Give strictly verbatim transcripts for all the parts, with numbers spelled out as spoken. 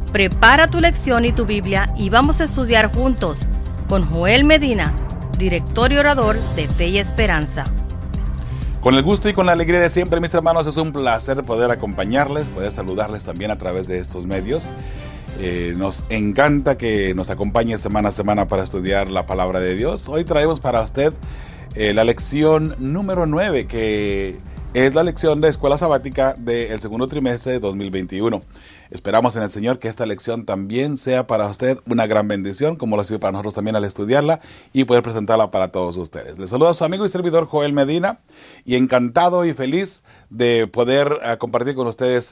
Prepara tu lección y tu Biblia y vamos a estudiar juntos con Joel Medina, director y orador de Fe y Esperanza. Con el gusto y con la alegría de siempre, mis hermanos, es un placer poder acompañarles, poder saludarles también a través de estos medios. Eh, nos encanta que nos acompañe semana a semana para estudiar la palabra de Dios. Hoy traemos para usted eh, la lección número nueve, que es la lección de escuela sabática del segundo trimestre de dos mil veintiuno. Esperamos en el Señor que esta lección también sea para usted una gran bendición, como lo ha sido para nosotros también al estudiarla y poder presentarla para todos ustedes. Les saluda a su amigo y servidor Joel Medina, y encantado y feliz de poder uh, compartir con ustedes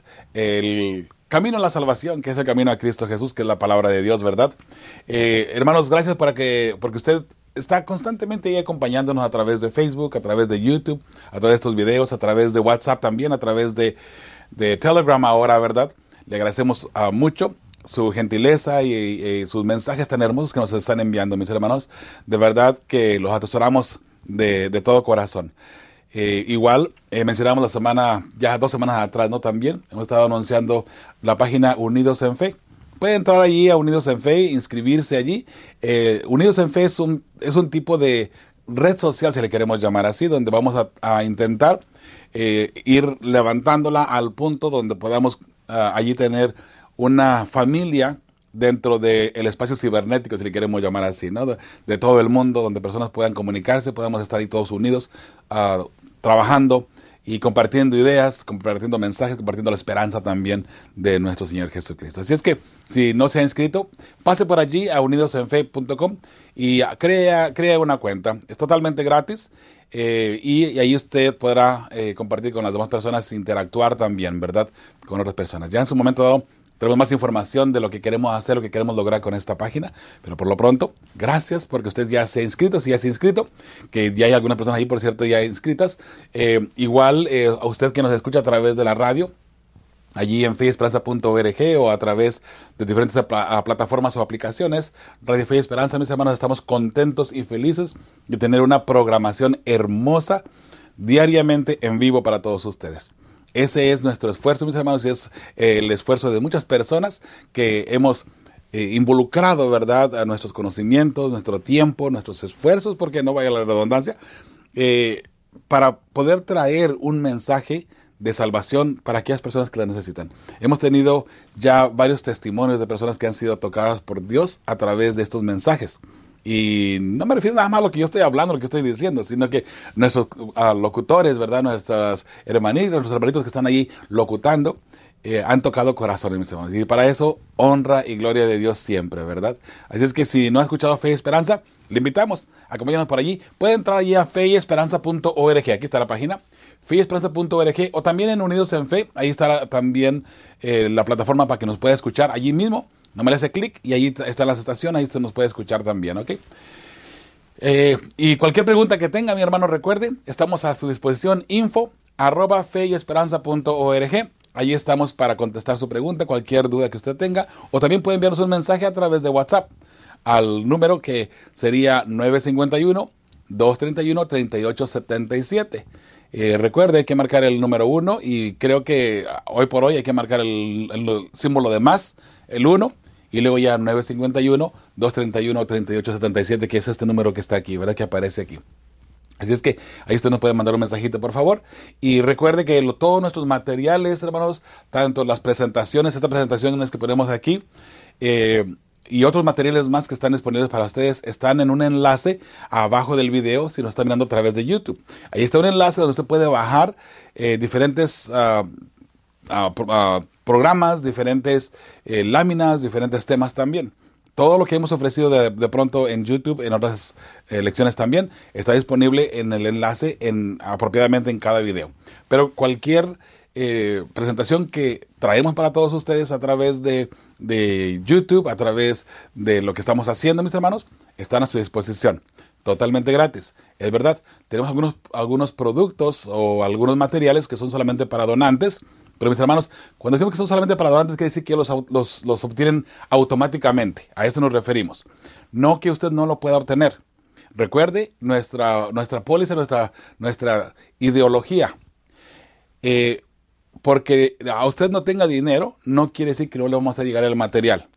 el camino a la salvación, que es el camino a Cristo Jesús, que es la palabra de Dios, ¿verdad? Eh, hermanos, gracias para que, porque usted está constantemente ahí acompañándonos a través de Facebook, a través de YouTube, a través de estos videos, a través de WhatsApp también, a través de, de Telegram ahora, ¿verdad? Le agradecemos uh, mucho su gentileza y, y sus mensajes tan hermosos que nos están enviando, mis hermanos. De verdad que los atesoramos de, de todo corazón. Eh, igual, eh, mencionamos la semana, ya dos semanas atrás, ¿no? También hemos estado anunciando la página Unidos en Fe. Puede entrar allí a Unidos en Fe, inscribirse allí. Eh, Unidos en Fe es un, es un tipo de red social, si le queremos llamar así, donde vamos a, a intentar eh, ir levantándola al punto donde podamos uh, allí tener una familia dentro del espacio cibernético, si le queremos llamar así, ¿no? De, de todo el mundo, donde personas puedan comunicarse, podamos estar ahí todos unidos, uh, trabajando y compartiendo ideas, compartiendo mensajes, compartiendo la esperanza también de nuestro Señor Jesucristo. Así es que, si no se ha inscrito, pase por allí a unidos en fe punto com y crea, crea una cuenta. Es totalmente gratis eh, y, y ahí usted podrá eh, compartir con las demás personas, interactuar también, ¿verdad?, con otras personas. Ya en su momento dado tenemos más información de lo que queremos hacer, lo que queremos lograr con esta página. Pero por lo pronto, gracias porque usted ya se ha inscrito, si ya se ha inscrito, que ya hay algunas personas ahí, por cierto, ya inscritas. Eh, igual eh, a usted que nos escucha a través de la radio, allí en fe y esperanza punto org o a través de diferentes pl- plataformas o aplicaciones, Radio Fe y Esperanza, mis hermanos, estamos contentos y felices de tener una programación hermosa diariamente en vivo para todos ustedes. Ese es nuestro esfuerzo, mis hermanos, y es eh, el esfuerzo de muchas personas que hemos eh, involucrado, ¿verdad?, a nuestros conocimientos, nuestro tiempo, nuestros esfuerzos, porque no vaya la redundancia, eh, para poder traer un mensaje de salvación para aquellas personas que la necesitan. Hemos tenido ya varios testimonios de personas que han sido tocadas por Dios a través de estos mensajes. Y no me refiero nada más a lo que yo estoy hablando, lo que estoy diciendo, sino que nuestros uh, locutores, ¿verdad?, nuestras hermanitas, nuestros hermanitos que están allí locutando, eh, han tocado corazones, mis hermanos. Y para eso, honra y gloria de Dios siempre, ¿verdad? Así es que si no ha escuchado Fe y Esperanza, le invitamos, acompáñanos por allí. Puede entrar allí a fe y esperanza punto org, aquí está la página, fe y esperanza punto org, o también en Unidos en Fe, ahí está también eh, la plataforma para que nos pueda escuchar allí mismo. No me le hace clic y ahí están las estaciones, ahí usted nos puede escuchar también, ¿ok? Eh, y cualquier pregunta que tenga, mi hermano, recuerde, estamos a su disposición, info arroba fe y esperanza punto org. Ahí estamos para contestar su pregunta, cualquier duda que usted tenga, o también puede enviarnos un mensaje a través de WhatsApp al número que sería nueve cinco uno, dos tres uno, tres ocho siete siete. Eh, recuerde, hay que marcar el número uno, y creo que hoy por hoy hay que marcar el, el símbolo de más, el uno, y luego ya nueve cinco uno, dos tres uno, tres ocho siete siete, que es este número que está aquí, ¿verdad?, que aparece aquí. Así es que ahí usted nos puede mandar un mensajito, por favor. Y recuerde que lo, todos nuestros materiales, hermanos, tanto las presentaciones, estas presentaciones que ponemos aquí, eh, y otros materiales más que están disponibles para ustedes, están en un enlace abajo del video, si nos está mirando a través de YouTube. Ahí está un enlace donde usted puede bajar eh, diferentes uh, uh, uh, programas, diferentes eh, láminas, diferentes temas también. Todo lo que hemos ofrecido de, de pronto en YouTube, en otras eh, lecciones también, está disponible en el enlace en, apropiadamente en cada video. Pero cualquier eh, presentación que traemos para todos ustedes a través de, de YouTube, a través de lo que estamos haciendo, mis hermanos, están a su disposición. Totalmente gratis. Es verdad, tenemos algunos, algunos productos o algunos materiales que son solamente para donantes. Pero mis hermanos, cuando decimos que son solamente para donantes, quiere decir que los, los, los obtienen automáticamente. A esto nos referimos. No que usted no lo pueda obtener. Recuerde nuestra, nuestra póliza, nuestra, nuestra ideología. Eh, porque a usted no tenga dinero, no quiere decir que no le vamos a llegar el material.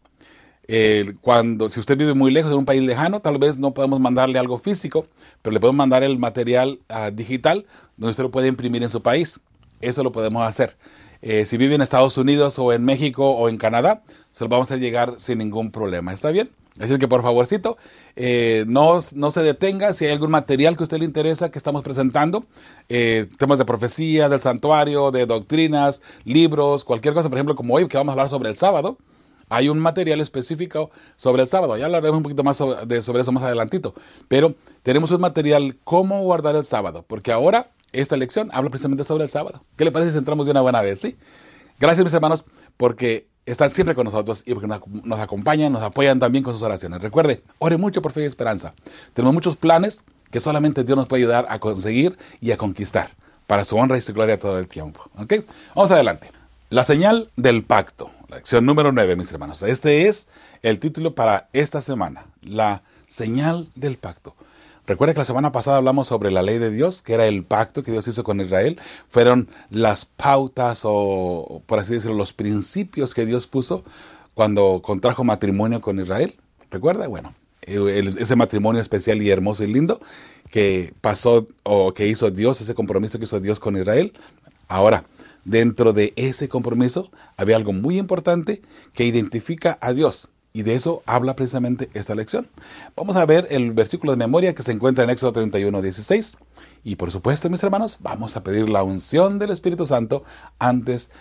Eh, cuando, si usted vive muy lejos, en un país lejano, tal vez no podemos mandarle algo físico, pero le podemos mandar el material uh, digital, donde usted lo puede imprimir en su país. Eso lo podemos hacer. Eh, si vive en Estados Unidos o en México o en Canadá, se lo vamos a hacer llegar sin ningún problema. ¿Está bien? Así que por favorcito, eh, no, no se detenga. Si hay algún material que a usted le interesa que estamos presentando, eh, temas de profecía, del santuario, de doctrinas, libros, cualquier cosa, por ejemplo, como hoy que vamos a hablar sobre el sábado, hay un material específico sobre el sábado. Ya hablaremos un poquito más sobre, de, sobre eso más adelantito. Pero tenemos un material cómo guardar el sábado, porque ahora esta lección habla precisamente sobre el sábado. ¿Qué le parece si entramos de una buena vez? ¿Sí? Gracias, mis hermanos, porque están siempre con nosotros y porque nos, nos acompañan, nos apoyan también con sus oraciones. Recuerde, ore mucho por fe y esperanza. Tenemos muchos planes que solamente Dios nos puede ayudar a conseguir y a conquistar para su honra y su gloria todo el tiempo. ¿Ok? Vamos adelante. La señal del pacto. Lección número nueve, mis hermanos. Este es el título para esta semana. La señal del pacto. Recuerda que la semana pasada hablamos sobre la ley de Dios, que era el pacto que Dios hizo con Israel. Fueron las pautas o, por así decirlo, los principios que Dios puso cuando contrajo matrimonio con Israel. ¿Recuerda? Bueno, el, ese matrimonio especial y hermoso y lindo que pasó o que hizo Dios, ese compromiso que hizo Dios con Israel. Ahora, dentro de ese compromiso había algo muy importante que identifica a Dios. Y de eso habla precisamente esta lección. Vamos a ver el versículo de memoria que se encuentra en Éxodo treinta y uno, dieciséis. Y por supuesto, mis hermanos, vamos a pedir la unción del Espíritu Santo antes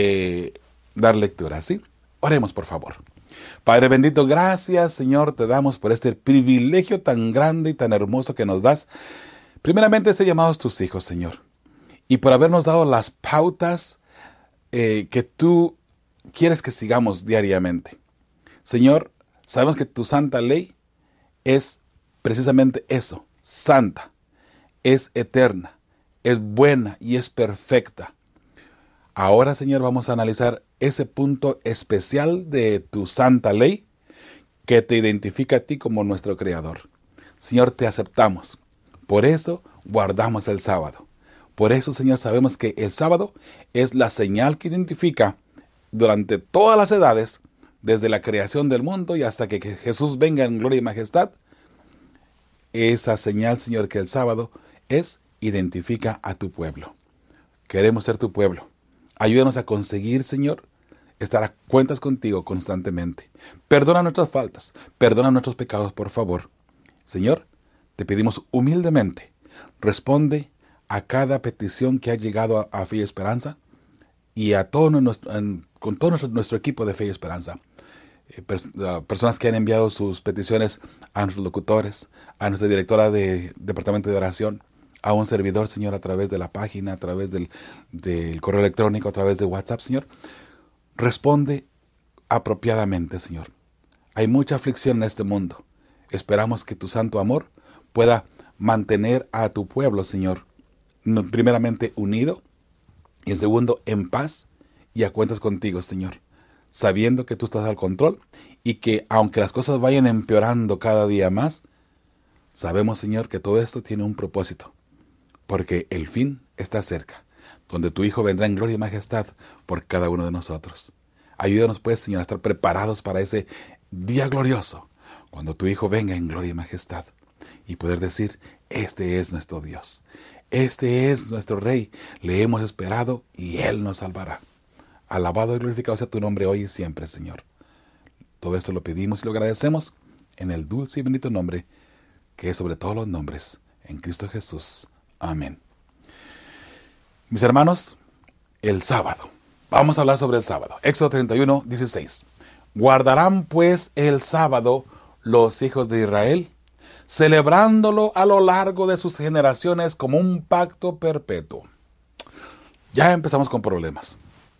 de dar lectura, ¿sí? Oremos, por favor. Padre bendito, gracias, Señor, te damos por este privilegio tan grande y tan hermoso que nos das. Primeramente, ser llamados tus hijos, Señor. Y por habernos dado las pautas eh, que tú quieres que sigamos diariamente. Señor, sabemos que tu santa ley es precisamente eso, santa, es eterna, es buena y es perfecta. Ahora, Señor, vamos a analizar ese punto especial de tu santa ley que te identifica a ti como nuestro Creador. Señor, te aceptamos. Por eso guardamos el sábado. Por eso, Señor, sabemos que el sábado es la señal que identifica durante todas las edades, desde la creación del mundo y hasta que Jesús venga en gloria y majestad. Esa señal, Señor, que el sábado es, identifica a tu pueblo. Queremos ser tu pueblo. Ayúdanos a conseguir, Señor, estar a cuentas contigo constantemente. Perdona nuestras faltas, perdona nuestros pecados, por favor. Señor, te pedimos humildemente, responde a cada petición que ha llegado a, a Fe y Esperanza y a todo nuestro, en, con todo nuestro, nuestro equipo de Fe y Esperanza. Eh, pers uh, personas que han enviado sus peticiones a nuestros locutores, a nuestra directora de departamento de oración, a un servidor, Señor, a través de la página, a través del, del correo electrónico, a través de WhatsApp, Señor. Responde apropiadamente, Señor. Hay mucha aflicción en este mundo. Esperamos que tu santo amor pueda mantener a tu pueblo, Señor, primeramente unido y en segundo en paz y a cuentas contigo, Señor, sabiendo que tú estás al control y que aunque las cosas vayan empeorando cada día más, sabemos, Señor, que todo esto tiene un propósito, porque el fin está cerca, donde tu Hijo vendrá en gloria y majestad por cada uno de nosotros. Ayúdanos, pues, Señor, a estar preparados para ese día glorioso, cuando tu Hijo venga en gloria y majestad, y poder decir, este es nuestro Dios, este es nuestro Rey, le hemos esperado y Él nos salvará. Alabado y glorificado sea tu nombre hoy y siempre, Señor. Todo esto lo pedimos y lo agradecemos en el dulce y bendito nombre que es sobre todos los nombres, en Cristo Jesús. Amén. Mis hermanos, el sábado. Vamos a hablar sobre el sábado. Éxodo treinta y uno, dieciséis. Guardarán pues el sábado los hijos de Israel, celebrándolo a lo largo de sus generaciones como un pacto perpetuo. Ya empezamos con problemas.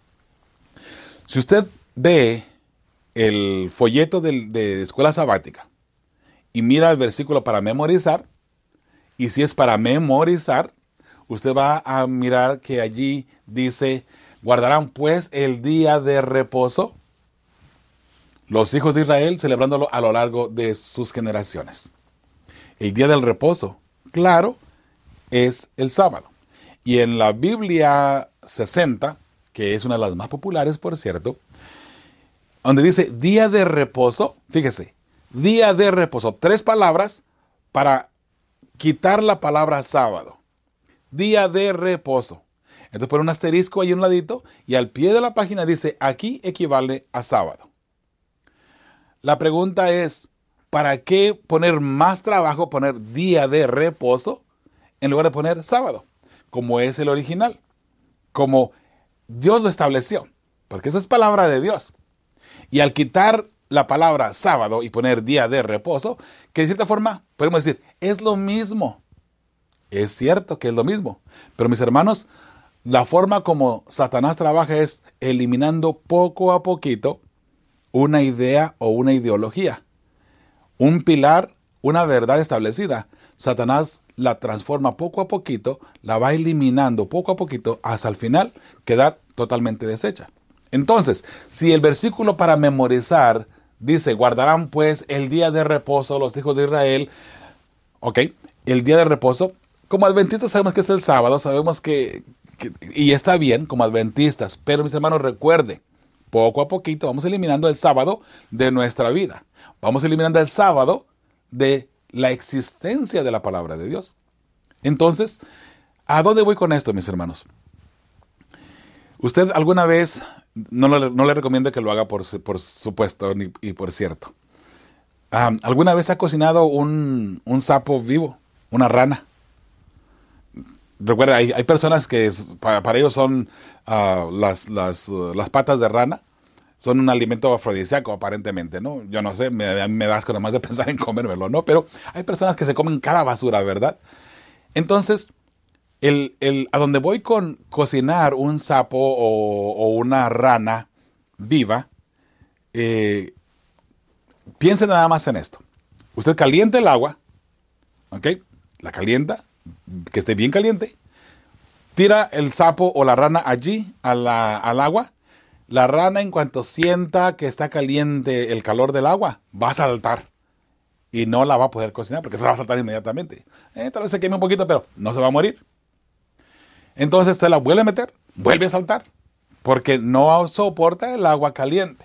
Si usted ve el folleto de, de escuela sabática y mira el versículo para memorizar, y si es para memorizar, usted va a mirar que allí dice, guardarán pues el día de reposo, los hijos de Israel celebrándolo a lo largo de sus generaciones. El día del reposo, claro, es el sábado. Y en la Biblia sesenta, que es una de las más populares, por cierto, donde dice día de reposo. Fíjese, día de reposo. Tres palabras para quitar la palabra sábado. Día de reposo. Entonces pone un asterisco ahí a un ladito y al pie de la página dice aquí equivale a sábado. La pregunta es, ¿para qué poner más trabajo poner día de reposo en lugar de poner sábado? Como es el original, como Dios lo estableció, porque esa es palabra de Dios. Y al quitar la palabra sábado y poner día de reposo, que de cierta forma podemos decir, es lo mismo. Es cierto que es lo mismo. Pero mis hermanos, la forma como Satanás trabaja es eliminando poco a poquito una idea o una ideología. Un pilar, una verdad establecida. Satanás la transforma poco a poquito, la va eliminando poco a poquito hasta el final quedar totalmente deshecha. Entonces, si el versículo para memorizar dice, guardarán pues el día de reposo los hijos de Israel. Ok, el día de reposo, como adventistas sabemos que es el sábado, sabemos que, que y está bien como adventistas, pero mis hermanos recuerden, poco a poquito vamos eliminando el sábado de nuestra vida. Vamos eliminando el sábado de la existencia de la palabra de Dios. Entonces, ¿a dónde voy con esto, mis hermanos? Usted alguna vez, no, lo, no le recomiendo que lo haga por, por supuesto ni, y por cierto. Um, ¿Alguna vez ha cocinado un, un sapo vivo, una rana? Recuerda, hay, hay personas que para, para ellos son uh, las, las, uh, las patas de rana. Son un alimento afrodisíaco, aparentemente, ¿no? Yo no sé, me, a mí me da asco nomás de pensar en comérmelo, ¿no? Pero hay personas que se comen cada basura, ¿verdad? Entonces, el, el, a donde voy con cocinar un sapo o, o una rana viva, eh, piense nada más en esto. Usted calienta el agua, ¿ok? La calienta, que esté bien caliente. Tira el sapo o la rana allí a la, al agua. La rana, en cuanto sienta que está caliente el calor del agua, va a saltar. Y no la va a poder cocinar porque se va a saltar inmediatamente. Eh, tal vez se queme un poquito, pero no se va a morir. Entonces se la vuelve a meter, vuelve a saltar. Porque no soporta el agua caliente.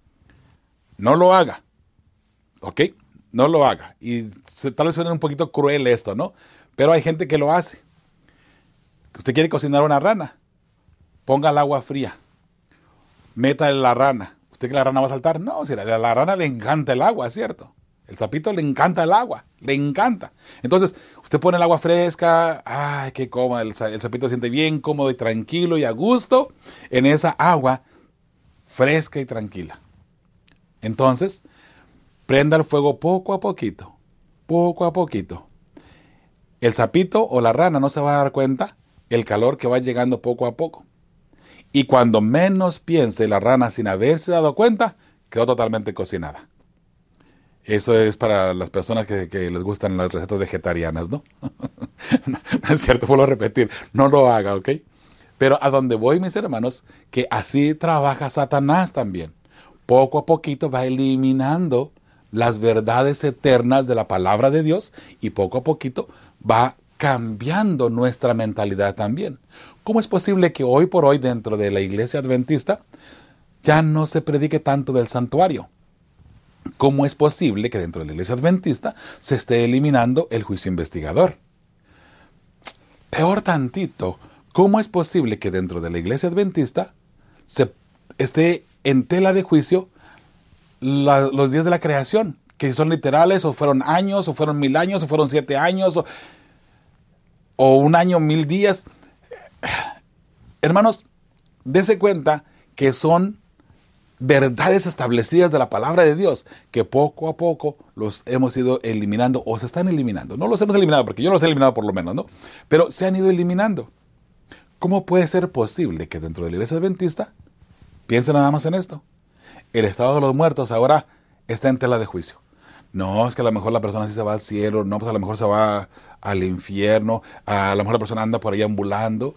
No lo haga. ¿Ok? No lo haga. Y se, tal vez suene un poquito cruel esto, ¿no? Pero hay gente que lo hace. Usted quiere cocinar una rana. Ponga el agua fría. Meta la rana. ¿Usted que la rana va a saltar? No, si a la, la rana le encanta el agua, ¿cierto? El sapito le encanta el agua, le encanta. Entonces, usted pone el agua fresca, ay, qué cómodo, el, el sapito se siente bien cómodo y tranquilo y a gusto en esa agua fresca y tranquila. Entonces, prenda el fuego poco a poquito, poco a poquito. El sapito o la rana no se va a dar cuenta el calor que va llegando poco a poco. Y cuando menos piense la rana sin haberse dado cuenta, quedó totalmente cocinada. Eso es para las personas que, que les gustan las recetas vegetarianas, ¿no? No, no es cierto, vuelvo a repetir, no lo haga, ¿ok? Pero a donde voy, mis hermanos, que así trabaja Satanás también. Poco a poquito va eliminando las verdades eternas de la palabra de Dios y poco a poquito va cambiando nuestra mentalidad también. ¿Cómo es posible que hoy por hoy dentro de la iglesia adventista ya no se predique tanto del santuario? ¿Cómo es posible que dentro de la iglesia adventista se esté eliminando el juicio investigador? Peor tantito, ¿cómo es posible que dentro de la iglesia adventista se esté en tela de juicio la, los días de la creación? Que si son literales, o fueron años, o fueron mil años, o fueron siete años, o, o un año, mil días. Hermanos, dése cuenta que son verdades establecidas de la palabra de Dios, que poco a poco los hemos ido eliminando, o se están eliminando. No los hemos eliminado, porque yo los he eliminado por lo menos, ¿no? Pero se han ido eliminando. ¿Cómo puede ser posible que dentro de la iglesia adventista, piensen nada más en esto, el estado de los muertos ahora está en tela de juicio? No, es que a lo mejor la persona sí se va al cielo, no, pues a lo mejor se va al infierno, a lo mejor la persona anda por ahí ambulando.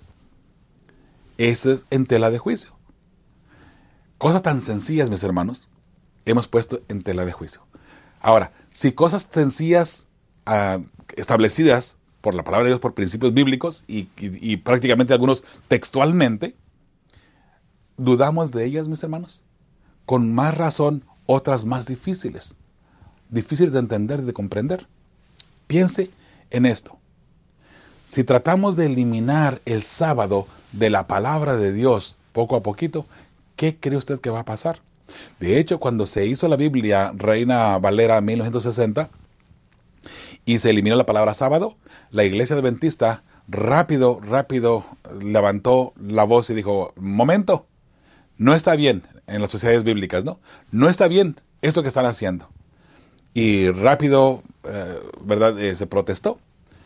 Eso es en tela de juicio. Cosas tan sencillas, mis hermanos, hemos puesto en tela de juicio. Ahora, si cosas sencillas uh, establecidas por la palabra de Dios, por principios bíblicos y, y, y prácticamente algunos textualmente, dudamos de ellas, mis hermanos? Con más razón, otras más difíciles. Difíciles de entender y de comprender. Piense en esto. Si tratamos de eliminar el sábado de la palabra de Dios poco a poquito, ¿qué cree usted que va a pasar? De hecho, cuando se hizo la Biblia Reina Valera mil novecientos sesenta y se eliminó la palabra sábado, la iglesia adventista rápido, rápido levantó la voz y dijo, momento, no está bien en las sociedades bíblicas, ¿no? No está bien esto que están haciendo. Y rápido, eh, ¿verdad? Eh, se protestó.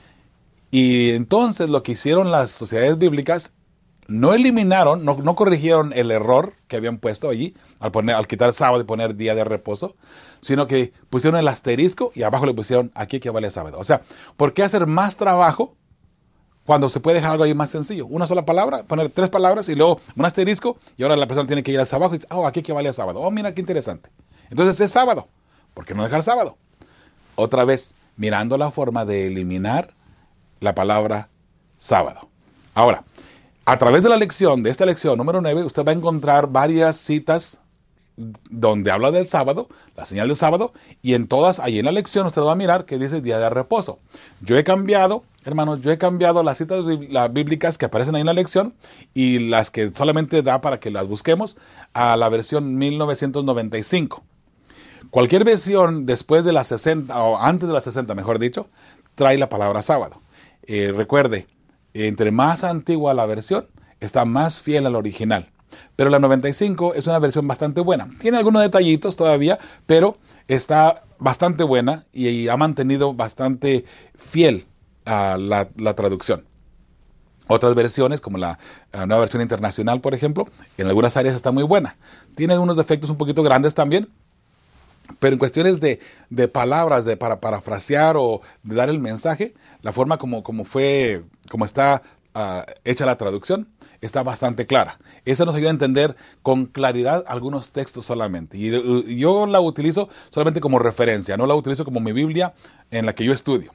Y entonces lo que hicieron las sociedades bíblicas, no eliminaron, no, no corrigieron el error que habían puesto allí, al, poner, al quitar sábado y poner día de reposo, sino que pusieron el asterisco y abajo le pusieron aquí que vale sábado. O sea, ¿por qué hacer más trabajo cuando se puede dejar algo ahí más sencillo? Una sola palabra, poner tres palabras y luego un asterisco, y ahora la persona tiene que ir hacia abajo y dice, oh, aquí que vale sábado. Oh, mira qué interesante. Entonces es sábado. ¿Por qué no dejar sábado? Otra vez, mirando la forma de eliminar la palabra sábado. Ahora, a través de la lección, de esta lección número nueve, usted va a encontrar varias citas donde habla del sábado, la señal del sábado, y en todas, ahí en la lección, usted va a mirar que dice día de reposo. Yo he cambiado, hermanos, yo he cambiado las citas bíblicas que aparecen ahí en la lección y las que solamente da para que las busquemos a la versión mil novecientos noventa y cinco. Cualquier versión después de las sesenta, o antes de las sesenta, mejor dicho, trae la palabra sábado. Eh, recuerde, entre más antigua la versión, está más fiel al original. Pero la noventa y cinco es una versión bastante buena. Tiene algunos detallitos todavía, pero está bastante buena y ha mantenido bastante fiel a la, la traducción. Otras versiones, como la, la nueva versión internacional, por ejemplo, en algunas áreas está muy buena. Tiene unos defectos un poquito grandes también, pero en cuestiones de, de palabras, de para parafrasear o de dar el mensaje, la forma como, como fue, como está uh, hecha la traducción, está bastante clara. Esa nos ayuda a entender con claridad algunos textos solamente. Y, y yo la utilizo solamente como referencia, no la utilizo como mi Biblia en la que yo estudio.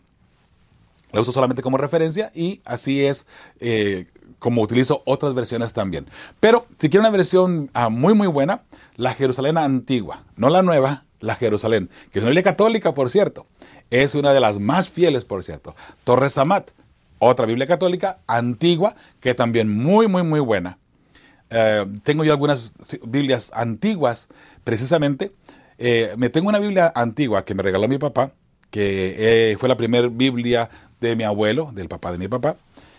La uso solamente como referencia y así es eh, como utilizo otras versiones también. Pero si quiere una versión uh, muy muy buena, la Jerusalén antigua, no la nueva, la Jerusalén, que es una Biblia católica, por cierto, es una de las más fieles, por cierto. Torres Amat, otra Biblia católica antigua, que también muy, muy, muy buena. Eh, tengo yo algunas Biblias antiguas, precisamente. Eh, me tengo una Biblia antigua que me regaló mi papá, que eh, fue la primera Biblia de mi abuelo, del papá de mi papá.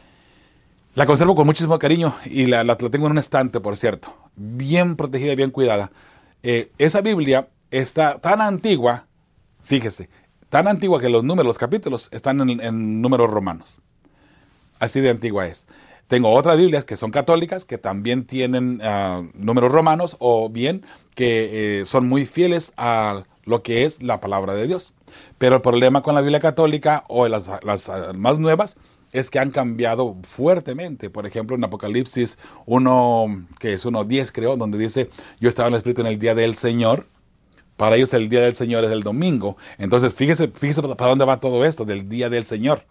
La conservo con muchísimo cariño y la, la, la tengo en un estante, por cierto. Bien protegida y bien cuidada. Eh, esa Biblia está tan antigua, fíjese, tan antigua que los números, los capítulos, están en, en números romanos. Así de antigua es. Tengo otras Biblias que son católicas, que también tienen uh, números romanos, o bien que eh, son muy fieles a lo que es la palabra de Dios. Pero el problema con la Biblia católica, o las, las uh, más nuevas, es que han cambiado fuertemente. Por ejemplo, en Apocalipsis uno, que es uno diez, creo, donde dice, yo estaba en el Espíritu en el día del Señor. Para ellos el día del Señor es el domingo. Entonces, fíjese, fíjese para dónde va todo esto, del día del Señor.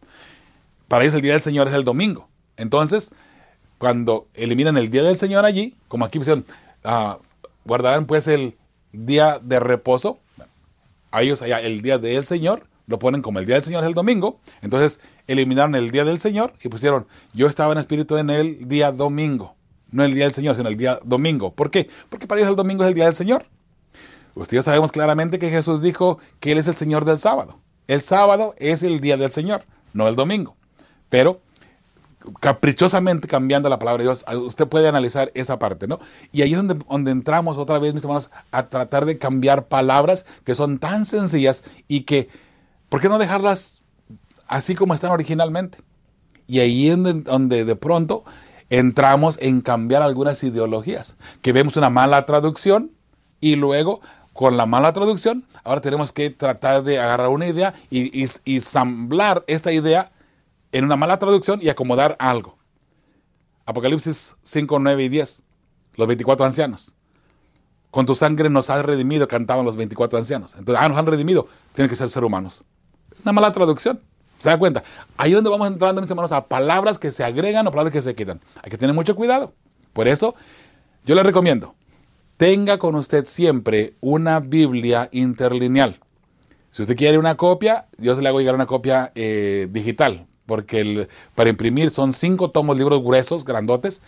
Para ellos el día del Señor es el domingo. Entonces, cuando eliminan el día del Señor allí, como aquí pusieron, uh, guardarán pues el día de reposo. A ellos allá el día del Señor, lo ponen como el día del Señor es el domingo. Entonces, eliminaron el día del Señor y pusieron, yo estaba en espíritu en el día domingo. No el día del Señor, sino el día domingo. ¿Por qué? Porque para ellos el domingo es el día del Señor. Ustedes sabemos claramente que Jesús dijo que Él es el Señor del sábado. El sábado es el día del Señor, no el domingo. Pero caprichosamente cambiando la palabra de Dios, usted puede analizar esa parte, ¿no? Y ahí es donde, donde entramos otra vez, mis hermanos, a tratar de cambiar palabras que son tan sencillas y que, ¿por qué no dejarlas así como están originalmente? Y ahí es donde, donde de pronto entramos en cambiar algunas ideologías, que vemos una mala traducción y luego con la mala traducción, ahora tenemos que tratar de agarrar una idea y, y, y ensamblar esta idea en una mala traducción y acomodar algo. Apocalipsis cinco, nueve y diez. Los veinticuatro ancianos. Con tu sangre nos has redimido, cantaban los veinticuatro ancianos. Entonces, ah, nos han redimido. Tienen que ser seres humanos. Una mala traducción. ¿Se da cuenta? Ahí es donde vamos entrando, mis hermanos, a palabras que se agregan o palabras que se quitan. Hay que tener mucho cuidado. Por eso, Yo le recomiendo, tenga con usted siempre una Biblia interlineal. Si usted quiere una copia, yo se le hago llegar una copia eh, digital, porque el, para imprimir son cinco tomos, libros gruesos, grandotes,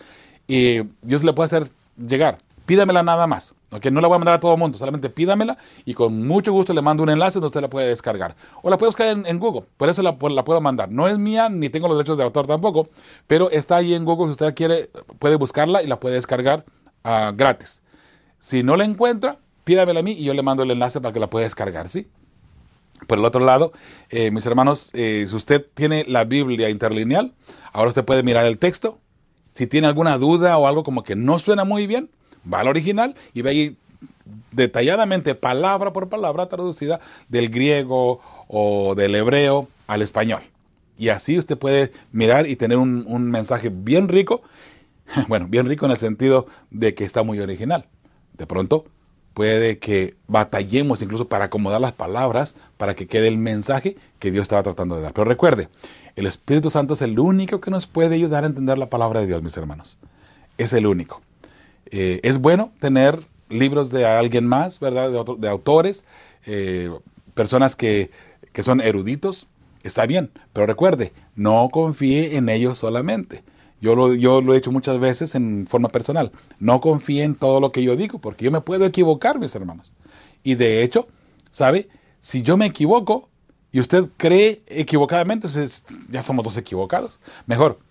y yo se le puedo hacer llegar. Pídamela nada más, ¿ok? No la voy a mandar a todo el mundo, solamente pídamela y con mucho gusto le mando un enlace donde usted la puede descargar. O la puede buscar en, en Google, por eso la, la puedo mandar. No es mía, ni tengo los derechos de autor tampoco, pero está ahí en Google, si usted quiere, puede buscarla y la puede descargar uh, gratis. Si no la encuentra, pídamela a mí y yo le mando el enlace para que la pueda descargar, ¿sí? Por el otro lado, eh, mis hermanos, eh, si usted tiene la Biblia interlineal, ahora usted puede mirar el texto. Si tiene alguna duda o algo como que no suena muy bien, va al original y ve ahí detalladamente, palabra por palabra, traducida del griego o del hebreo al español. Y así usted puede mirar y tener un, un mensaje bien rico. Bueno, bien rico en el sentido de que está muy original. De pronto puede que batallemos incluso para acomodar las palabras para que quede el mensaje que Dios estaba tratando de dar. Pero recuerde, el Espíritu Santo es el único que nos puede ayudar a entender la palabra de Dios, mis hermanos. Es el único. Eh, es bueno tener libros de alguien más, ¿verdad? De, otro, de autores, eh, personas que, que son eruditos. Está bien, pero recuerde, no confíe en ellos solamente. Yo lo, yo lo he hecho muchas veces en forma personal. No confíe en todo lo que yo digo, porque yo me puedo equivocar, mis hermanos. Y de hecho, ¿sabe? Si yo me equivoco y usted cree equivocadamente, entonces ya somos dos equivocados. Mejor,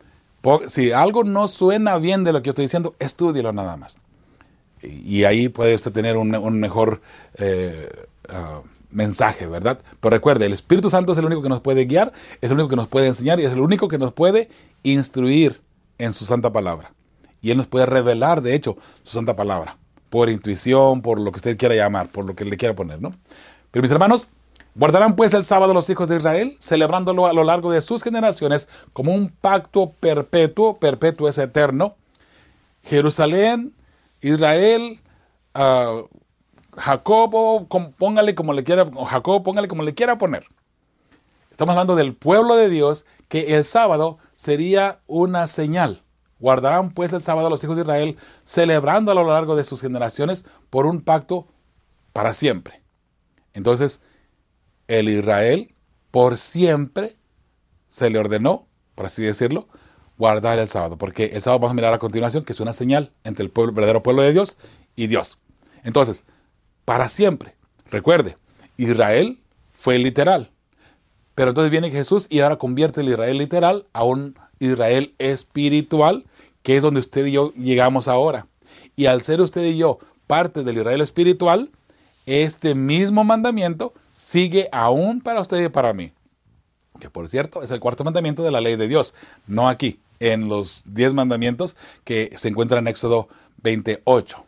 si algo no suena bien de lo que yo estoy diciendo, estúdielo nada más. Y, y ahí puede usted tener un, un mejor eh, uh, mensaje, ¿verdad? Pero recuerde, el Espíritu Santo es el único que nos puede guiar, es el único que nos puede enseñar y es el único que nos puede instruir en su santa palabra. Y Él nos puede revelar, de hecho, su santa palabra. Por intuición, por lo que usted quiera llamar, por lo que le quiera poner, ¿no? Pero mis hermanos, guardarán pues el sábado los hijos de Israel, celebrándolo a lo largo de sus generaciones como un pacto perpetuo. Perpetuo es eterno. Jerusalén, Israel, uh, Jacobo, póngale como le quiera, Jacob, póngale como le quiera poner. Estamos hablando del pueblo de Dios, que el sábado sería una señal. Guardarán pues el sábado los hijos de Israel, celebrando a lo largo de sus generaciones por un pacto para siempre. Entonces, el Israel por siempre se le ordenó, por así decirlo, guardar el sábado. Porque el sábado vamos a mirar a continuación, que es una señal entre el pueblo, verdadero pueblo de Dios y Dios. Entonces, para siempre. Recuerde, Israel fue literal. Pero entonces viene Jesús y ahora convierte el Israel literal a un Israel espiritual, que es donde usted y yo llegamos ahora. Y al ser usted y yo parte del Israel espiritual, este mismo mandamiento sigue aún para usted y para mí. Que por cierto es el cuarto mandamiento de la ley de Dios, no aquí, en los diez mandamientos que se encuentran en Éxodo veintiocho.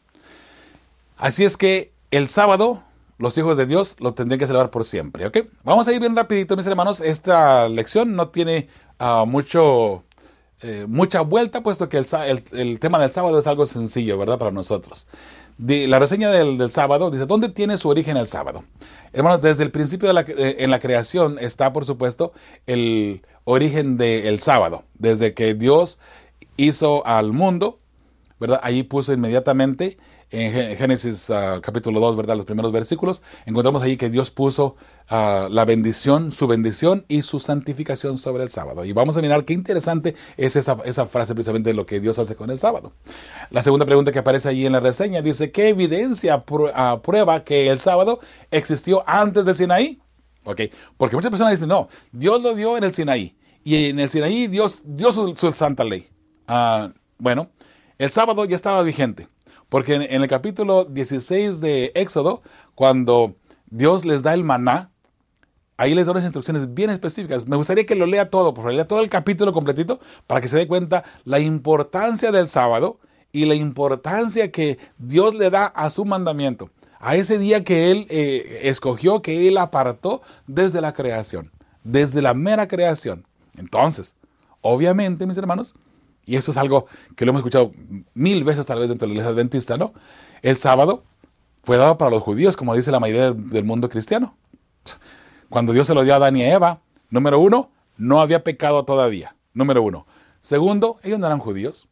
Así es que el sábado, los hijos de Dios lo tendrían que celebrar por siempre, ¿ok? Vamos a ir bien rapidito, mis hermanos. Esta lección no tiene uh, mucho, eh, mucha vuelta, puesto que el, el, el tema del sábado es algo sencillo, ¿verdad? Para nosotros. De, la reseña del, del sábado dice, ¿dónde tiene su origen el sábado? Hermanos, desde el principio de la, eh, en la creación está, por supuesto, el origen del sábado. Desde que Dios hizo al mundo, ¿verdad? Allí puso inmediatamente, en Génesis uh, capítulo dos, ¿verdad? Los primeros versículos, encontramos ahí que Dios puso uh, la bendición, su bendición y su santificación sobre el sábado. Y vamos a mirar qué interesante es esa, esa frase, precisamente de lo que Dios hace con el sábado. La segunda pregunta que aparece ahí en la reseña dice, ¿qué evidencia pr- uh, prueba que el sábado existió antes del Sinaí? Okay. Porque muchas personas dicen, no, Dios lo dio en el Sinaí. Y en el Sinaí Dios dio su, su santa ley. Uh, bueno, el sábado ya estaba vigente. Porque en, en el capítulo dieciséis de Éxodo, cuando Dios les da el maná, ahí les da unas instrucciones bien específicas. Me gustaría que lo lea todo, por favor, lea todo el capítulo completito para que se dé cuenta la importancia del sábado y la importancia que Dios le da a su mandamiento, a ese día que Él eh, escogió, que Él apartó desde la creación, desde la mera creación. Entonces, obviamente, mis hermanos, y esto es algo que lo hemos escuchado mil veces tal vez dentro de la iglesia adventista, ¿no? El sábado fue dado para los judíos, como dice la mayoría del mundo cristiano. Cuando Dios se lo dio a Adán y a Eva, número uno, no había pecado todavía. Número uno. Segundo, ellos no eran judíos.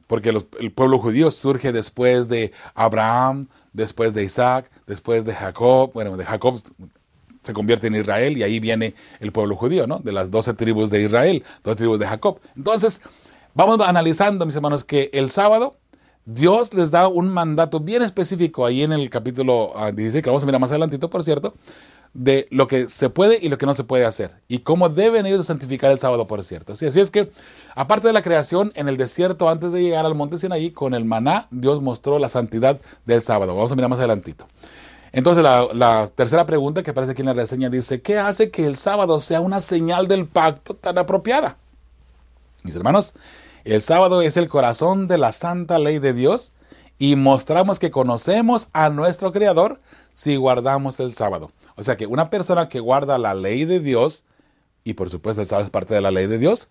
porque los, el pueblo judío surge después de Abraham, después de Isaac, después de Jacob. Bueno, de Jacob se convierte en Israel y ahí viene el pueblo judío, ¿no? De las doce tribus de Israel, dos tribus de Jacob. Entonces, vamos analizando, mis hermanos, que el sábado Dios les da un mandato bien específico ahí en el capítulo dieciséis, que vamos a mirar más adelantito, por cierto, de lo que se puede y lo que no se puede hacer, y cómo deben ellos santificar el sábado, por cierto. ¿Sí? Así es que, aparte de la creación, en el desierto, antes de llegar al monte Sinaí, con el maná, Dios mostró la santidad del sábado. Vamos a mirar más adelantito. Entonces, la, la tercera pregunta que aparece aquí en la reseña dice, ¿qué hace que el sábado sea una señal del pacto tan apropiada? Mis hermanos, el sábado es el corazón de la santa ley de Dios y mostramos que conocemos a nuestro Creador si guardamos el sábado. O sea que una persona que guarda la ley de Dios, y por supuesto el sábado es parte de la ley de Dios,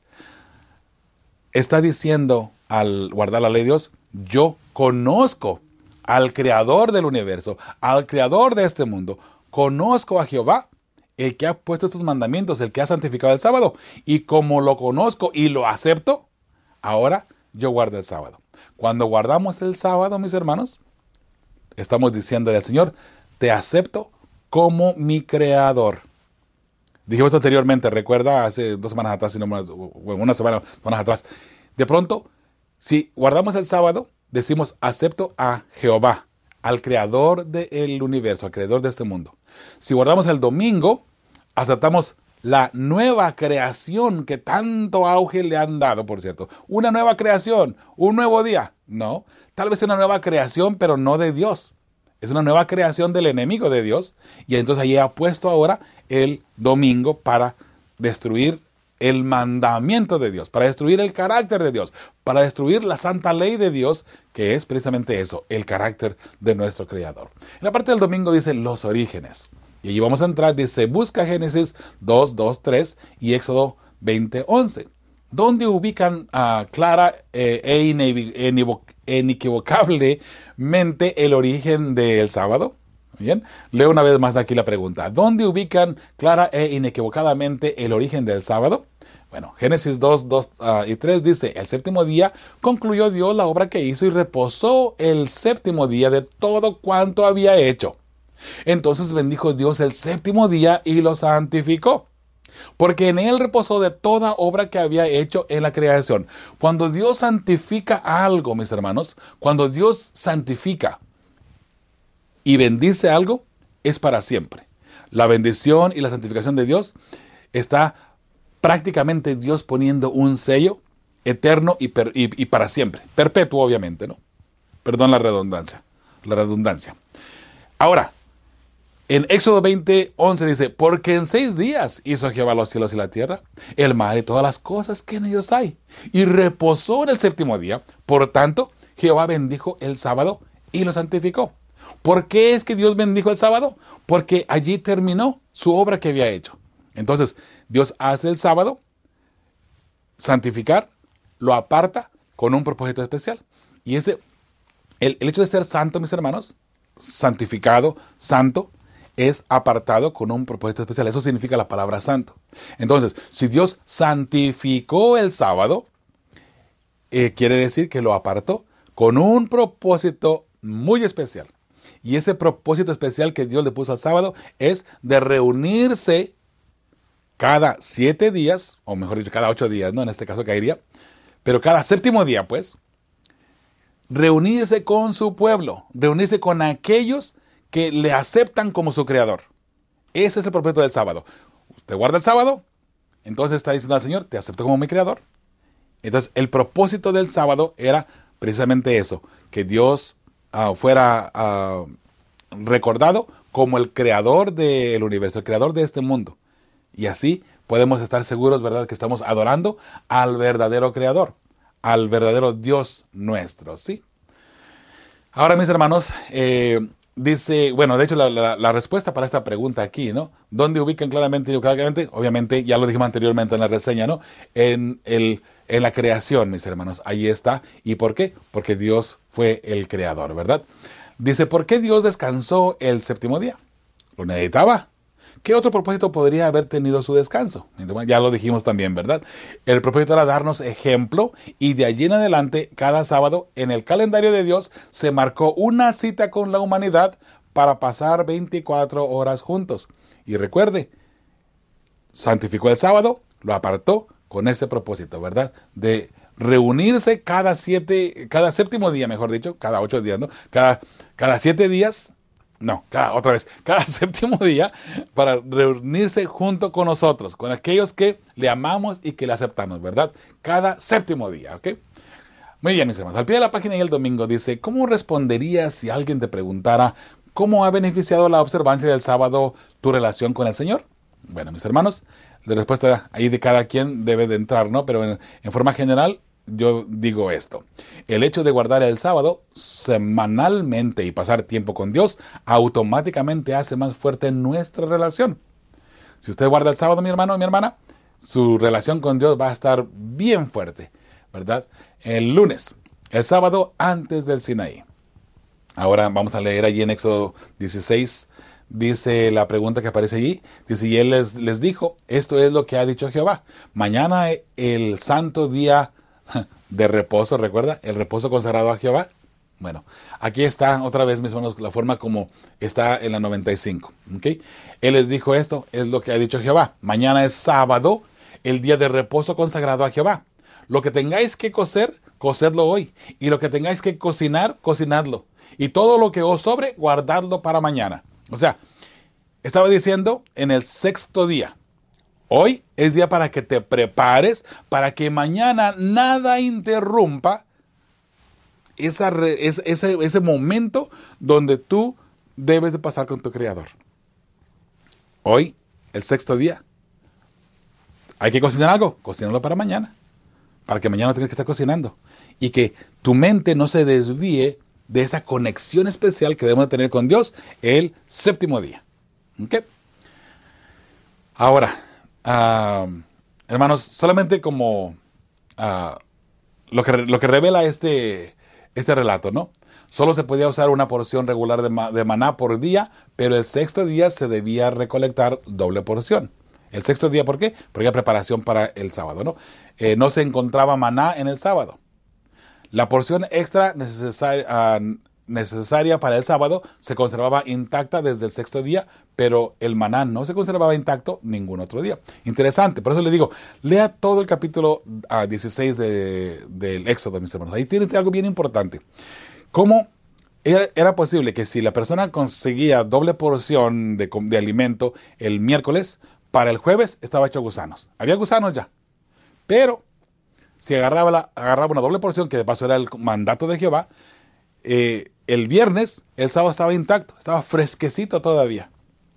está diciendo al guardar la ley de Dios, yo conozco al Creador del universo, al Creador de este mundo, conozco a Jehová, el que ha puesto estos mandamientos, el que ha santificado el sábado, y como lo conozco y lo acepto, ahora yo guardo el sábado. Cuando guardamos el sábado, mis hermanos, estamos diciéndole al Señor, te acepto como mi Creador. Dijimos anteriormente, recuerda, hace dos semanas atrás, sino bueno, una semana semanas atrás, de pronto, si guardamos el sábado, decimos, acepto a Jehová, al Creador del universo, al Creador de este mundo. Si guardamos el domingo, aceptamos la nueva creación que tanto auge le han dado, por cierto. Una nueva creación, un nuevo día. No, tal vez una nueva creación, pero no de Dios. Es una nueva creación del enemigo de Dios. Y entonces allí ha puesto ahora el domingo para destruir el mandamiento de Dios, para destruir el carácter de Dios, para destruir la santa ley de Dios, que es precisamente eso, el carácter de nuestro Creador. En la parte del domingo dice los orígenes. Y allí vamos a entrar, dice, busca Génesis dos, dos, tres y Éxodo veinte, once. ¿Dónde ubican uh, clara eh, e inequivocablemente el origen del sábado? Bien, leo una vez más aquí la pregunta. ¿Dónde ubican clara e inequivocadamente el origen del sábado? Bueno, Génesis dos, dos uh, y tres dice, el séptimo día concluyó Dios la obra que hizo y reposó el séptimo día de todo cuanto había hecho. Entonces bendijo Dios el séptimo día y lo santificó, porque en él reposó de toda obra que había hecho en la creación. Cuando Dios santifica algo, mis hermanos, cuando Dios santifica y bendice algo, es para siempre. La bendición y la santificación de Dios está prácticamente Dios poniendo un sello eterno y, per, y, y para siempre. Perpetuo, obviamente, ¿no? Perdón la redundancia. La redundancia. Ahora, en Éxodo veinte, once dice, porque en seis días hizo Jehová los cielos y la tierra, el mar y todas las cosas que en ellos hay, y reposó en el séptimo día. Por tanto, Jehová bendijo el sábado y lo santificó. ¿Por qué es que Dios bendijo el sábado? Porque allí terminó su obra que había hecho. Entonces, Dios hace el sábado, santificar, lo aparta con un propósito especial. Y ese, el, el hecho de ser santo, mis hermanos, santificado, santo, es apartado con un propósito especial. Eso significa la palabra santo. Entonces, si Dios santificó el sábado, eh, quiere decir que lo apartó con un propósito muy especial. Y ese propósito especial que Dios le puso al sábado es de reunirse cada siete días, o mejor dicho, cada ocho días, ¿no? En este caso caería, pero cada séptimo día, pues, reunirse con su pueblo, reunirse con aquellos que le aceptan como su creador. Ese es el propósito del sábado. Usted guarda el sábado, entonces está diciendo al Señor, te acepto como mi creador. Entonces, el propósito del sábado era precisamente eso, que Dios uh, fuera uh, recordado como el creador del universo, el creador de este mundo. Y así podemos estar seguros, ¿verdad?, que estamos adorando al verdadero creador, al verdadero Dios nuestro, ¿sí? Ahora, mis hermanos, eh, dice, bueno, de hecho la, la, la respuesta para esta pregunta aquí, ¿no? ¿Dónde ubican claramente y equivocadamente? Obviamente, ya lo dijimos anteriormente en la reseña, ¿no? En, el, en la creación, mis hermanos, ahí está. ¿Y por qué? Porque Dios fue el creador, ¿verdad? Dice, ¿por qué Dios descansó el séptimo día? Lo necesitaba. ¿Qué otro propósito podría haber tenido su descanso? Ya lo dijimos también, ¿verdad? El propósito era darnos ejemplo y de allí en adelante, cada sábado, en el calendario de Dios, se marcó una cita con la humanidad para pasar veinticuatro horas juntos. Y recuerde, santificó el sábado, lo apartó con ese propósito, ¿verdad? De reunirse cada siete, cada séptimo día, mejor dicho, cada ocho días, ¿no? Cada, cada siete días, no, cada, otra vez, cada séptimo día, para reunirse junto con nosotros, con aquellos que le amamos y que le aceptamos, ¿verdad? Cada séptimo día, ¿ok? Muy bien, mis hermanos. Al pie de la página y el domingo dice, ¿cómo responderías si alguien te preguntara cómo ha beneficiado la observancia del sábado tu relación con el Señor? Bueno, mis hermanos, la respuesta ahí de cada quien debe de entrar, ¿no? Pero en, en forma general, yo digo esto. El hecho de guardar el sábado semanalmente y pasar tiempo con Dios automáticamente hace más fuerte nuestra relación. Si usted guarda el sábado, mi hermano o mi hermana, su relación con Dios va a estar bien fuerte, ¿verdad? El lunes, el sábado antes del Sinaí. Ahora vamos a leer allí en Éxodo dieciséis, dice la pregunta que aparece allí, dice, y él les, les dijo, esto es lo que ha dicho Jehová, mañana el santo día de reposo, ¿recuerda? El reposo consagrado a Jehová. Bueno, aquí está otra vez, mis hermanos, la forma como está en la noventa y cinco, ¿ok? Él les dijo esto, es lo que ha dicho Jehová, mañana es sábado, el día de reposo consagrado a Jehová. Lo que tengáis que cocer, cocedlo hoy, y lo que tengáis que cocinar, cocinadlo. Y todo lo que os sobre, guardadlo para mañana. O sea, estaba diciendo en el sexto día. Hoy es día para que te prepares, para que mañana nada interrumpa esa, ese, ese, ese momento donde tú debes de pasar con tu Creador. Hoy, el sexto día. Hay que cocinar algo, cocínalo para mañana. Para que mañana no tengas que estar cocinando. Y que tu mente no se desvíe de esa conexión especial que debemos de tener con Dios el séptimo día. ¿Ok? Ahora, uh, hermanos, solamente como uh, lo, que, lo que revela este, este relato, ¿no? Solo se podía usar una porción regular de, ma, de maná por día, pero el sexto día se debía recolectar doble porción. El sexto día, ¿por qué? Porque había preparación para el sábado, ¿no? Eh, no se encontraba maná en el sábado. La porción extra necesaria, uh, necesaria para el sábado se conservaba intacta desde el sexto día, pero el maná no se conservaba intacto ningún otro día. Interesante, por eso le digo, lea todo el capítulo uh, dieciséis de, del Éxodo, mis hermanos. Ahí tiene algo bien importante. ¿Cómo era, era posible que si la persona conseguía doble porción de, de alimento el miércoles, para el jueves estaba hecho gusanos? Había gusanos ya, pero si agarraba, la, agarraba una doble porción, que de paso era el mandato de Jehová, eh, el viernes, el sábado estaba intacto, estaba fresquecito todavía.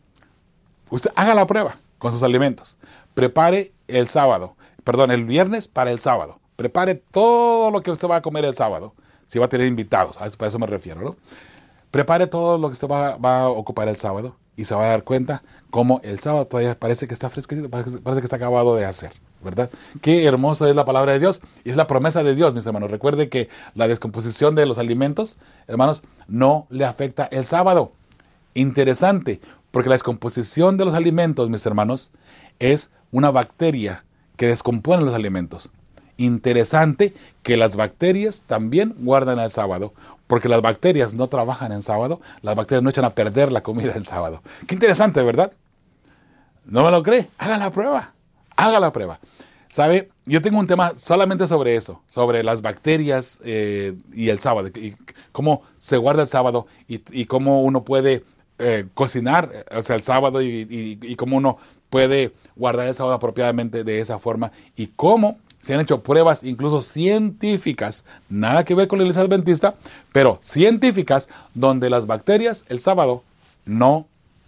Usted haga la prueba con sus alimentos. Prepare el sábado, perdón, el viernes para el sábado. Prepare todo lo que usted va a comer el sábado, si va a tener invitados, a eso, a eso me refiero, ¿no? Prepare todo lo que usted va, va a ocupar el sábado y se va a dar cuenta cómo el sábado todavía parece que está fresquecito, parece, parece que está acabado de hacer, ¿verdad? Qué hermoso es la palabra de Dios y es la promesa de Dios, mis hermanos. Recuerde que la descomposición de los alimentos, hermanos, no le afecta el sábado. Interesante, porque la descomposición de los alimentos, mis hermanos, es una bacteria que descompone los alimentos. Interesante que las bacterias también guardan el sábado, porque las bacterias no trabajan en sábado, las bacterias no echan a perder la comida el sábado. Qué interesante, ¿verdad? ¿No me lo cree? Haga la prueba, haga la prueba. ¿Sabe? Yo tengo un tema solamente sobre eso, sobre las bacterias eh, y el sábado, y cómo se guarda el sábado y, y cómo uno puede eh, cocinar, o sea, el sábado y, y, y cómo uno puede guardar el sábado apropiadamente de esa forma y cómo se han hecho pruebas incluso científicas, nada que ver con la Iglesia Adventista, pero científicas, donde las bacterias el sábado no,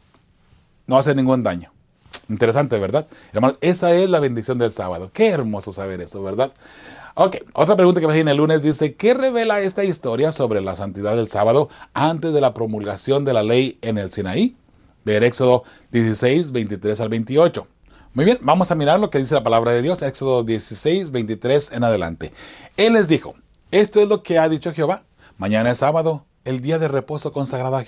no hacen ningún daño. Interesante, ¿verdad? Hermanos, esa es la bendición del sábado. Qué hermoso saber eso, ¿verdad? Ok, otra pregunta que me viene el lunes dice, ¿qué revela esta historia sobre la santidad del sábado antes de la promulgación de la ley en el Sinaí? Ver Éxodo dieciséis, veintitrés al veintiocho. Muy bien, vamos a mirar lo que dice la palabra de Dios, Éxodo dieciséis, veintitrés en adelante. Él les dijo, esto es lo que ha dicho Jehová, mañana es sábado, el día de reposo consagrado a Jehová.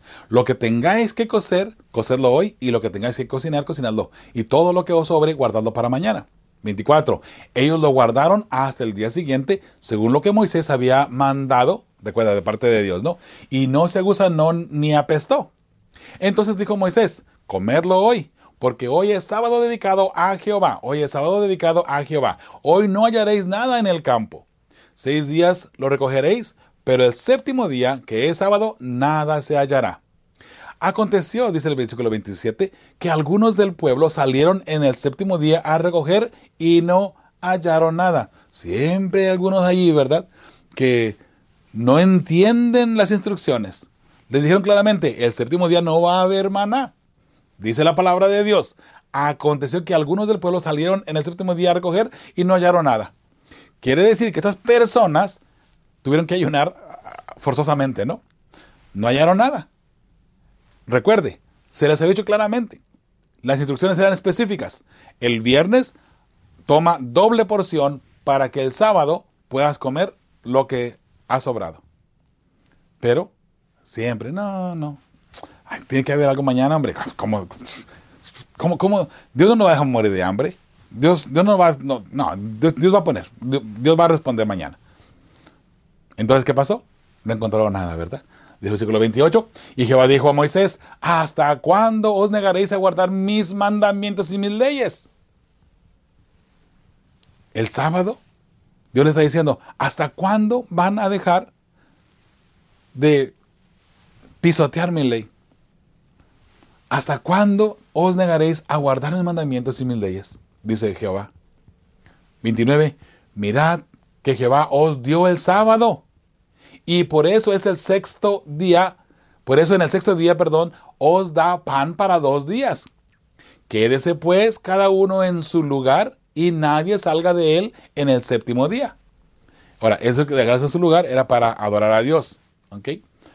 Lo que tengáis que cocer, cocedlo hoy, y lo que tengáis que cocinar, cocinadlo. Y todo lo que os sobre, guardadlo para mañana. veinticuatro. Ellos lo guardaron hasta el día siguiente, según lo que Moisés había mandado, recuerda, de parte de Dios, ¿no? Y no se gusanó ni apestó. Entonces dijo Moisés, comedlo hoy, porque hoy es sábado dedicado a Jehová. Hoy es sábado dedicado a Jehová. Hoy no hallaréis nada en el campo. Seis días lo recogeréis, pero el séptimo día, que es sábado, nada se hallará. Aconteció, dice el versículo veintisiete, que algunos del pueblo salieron en el séptimo día a recoger y no hallaron nada. Siempre hay algunos allí, ¿verdad?, que no entienden las instrucciones. Les dijeron claramente, el séptimo día no va a haber maná. Dice la palabra de Dios. Aconteció que algunos del pueblo salieron en el séptimo día a recoger y no hallaron nada. Quiere decir que estas personas tuvieron que ayunar forzosamente, ¿no? No hallaron nada. Recuerde, se les había dicho claramente. Las instrucciones eran específicas. El viernes toma doble porción para que el sábado puedas comer lo que ha sobrado. Pero siempre, no, no. Ay, tiene que haber algo mañana, hombre. ¿Cómo, cómo, cómo? Dios no nos va a dejar morir de hambre. Dios, Dios no va, no, no Dios, Dios va a poner. Dios, Dios va a responder mañana. Entonces, ¿qué pasó? No encontraron nada, ¿verdad? Dice el versículo veintiocho, y Jehová dijo a Moisés, ¿hasta cuándo os negaréis a guardar mis mandamientos y mis leyes? El sábado, Dios le está diciendo, ¿hasta cuándo van a dejar de pisotear mi ley? ¿Hasta cuándo os negaréis a guardar mis mandamientos y mis leyes? Dice Jehová. veintinueve, mirad que Jehová os dio el sábado. Y por eso es el sexto día, por eso en el sexto día, perdón, os da pan para dos días. Quédese pues cada uno en su lugar y nadie salga de él en el séptimo día. Ahora, eso que dejarse en su lugar era para adorar a Dios. ¿Ok?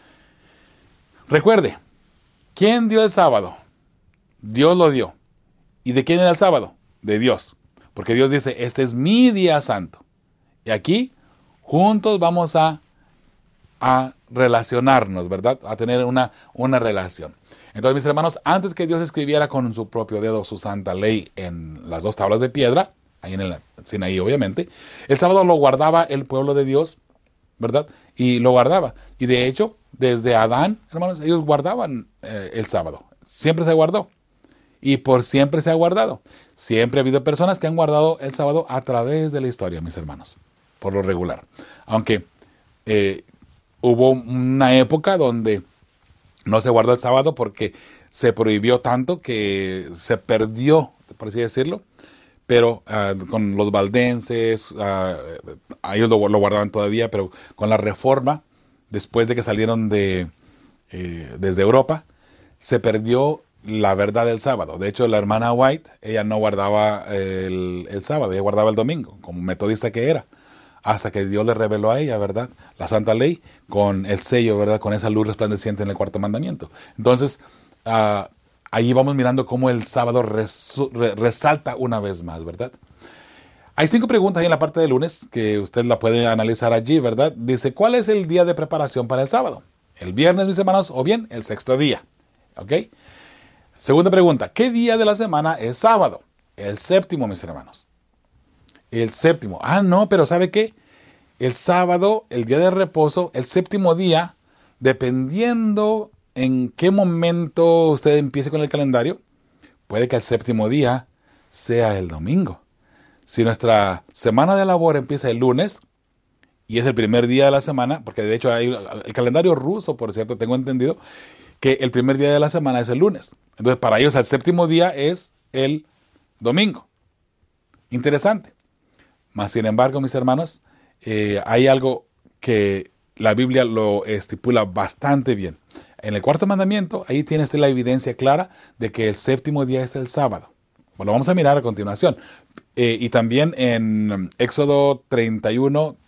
Recuerde, ¿quién dio el sábado? Dios lo dio. ¿Y de quién era el sábado? De Dios. Porque Dios dice, este es mi día santo. Y aquí, juntos vamos a a relacionarnos, ¿verdad? A tener una, una relación. Entonces, mis hermanos, antes que Dios escribiera con su propio dedo su santa ley en las dos tablas de piedra, ahí en el Sinaí, obviamente, el sábado lo guardaba el pueblo de Dios, ¿verdad? Y lo guardaba. Y de hecho, desde Adán, hermanos, ellos guardaban eh, el sábado. Siempre se guardó. Y por siempre se ha guardado. Siempre ha habido personas que han guardado el sábado a través de la historia, mis hermanos, por lo regular. Aunque eh, hubo una época donde no se guardó el sábado porque se prohibió tanto que se perdió, por así decirlo. Pero uh, con los valdenses, uh, ellos lo, lo guardaban todavía, pero con la reforma, después de que salieron de eh, desde Europa, se perdió la verdad del sábado. De hecho, la hermana White, ella no guardaba el, el sábado, ella guardaba el domingo, como metodista que era. Hasta que Dios le reveló a ella, ¿verdad?, la santa ley con el sello, ¿verdad?, con esa luz resplandeciente en el cuarto mandamiento. Entonces, uh, ahí vamos mirando cómo el sábado resu- re- resalta una vez más, ¿verdad? Hay cinco preguntas ahí en la parte de lunes que usted la puede analizar allí, ¿verdad? Dice, ¿cuál es el día de preparación para el sábado? ¿El viernes, mis hermanos, o bien el sexto día? ¿Ok? Segunda pregunta, ¿qué día de la semana es sábado? El séptimo, mis hermanos. El séptimo. Ah, no, pero ¿sabe qué? El sábado, el día de reposo, el séptimo día, dependiendo en qué momento usted empiece con el calendario, puede que el séptimo día sea el domingo. Si nuestra semana de labor empieza el lunes y es el primer día de la semana, porque de hecho hay el calendario ruso, por cierto, tengo entendido que el primer día de la semana es el lunes. Entonces, para ellos el séptimo día es el domingo. Interesante. Mas, sin embargo, mis hermanos, eh, hay algo que la Biblia lo estipula bastante bien. En el cuarto mandamiento, ahí tiene usted la evidencia clara de que el séptimo día es el sábado. Bueno, vamos a mirar a continuación. Eh, y también en Éxodo treinta y uno,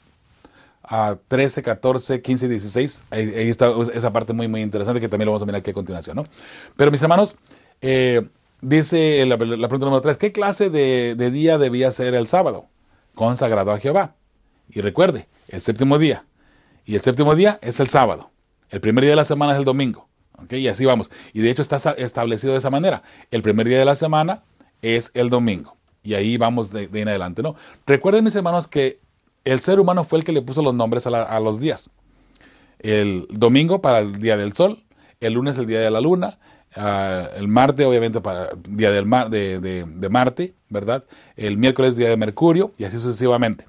a trece, catorce, quince y dieciséis, ahí, ahí está esa parte muy, muy interesante que también lo vamos a mirar aquí a continuación, ¿no? Pero, mis hermanos, eh, dice la, la pregunta número tres, ¿qué clase de, de día debía ser el sábado? Consagrado a Jehová. Y recuerde, el séptimo día. Y el séptimo día es el sábado. El primer día de la semana es el domingo. ¿Okay? Y así vamos. Y de hecho está establecido de esa manera. El primer día de la semana es el domingo. Y ahí vamos de, de en adelante, ¿no? Recuerden, mis hermanos, que el ser humano fue el que le puso los nombres a, la, a los días. El domingo para el día del sol, el lunes el día de la luna, uh, el martes obviamente para el día del mar, de, de, de Marte, ¿verdad? El miércoles día de Mercurio y así sucesivamente.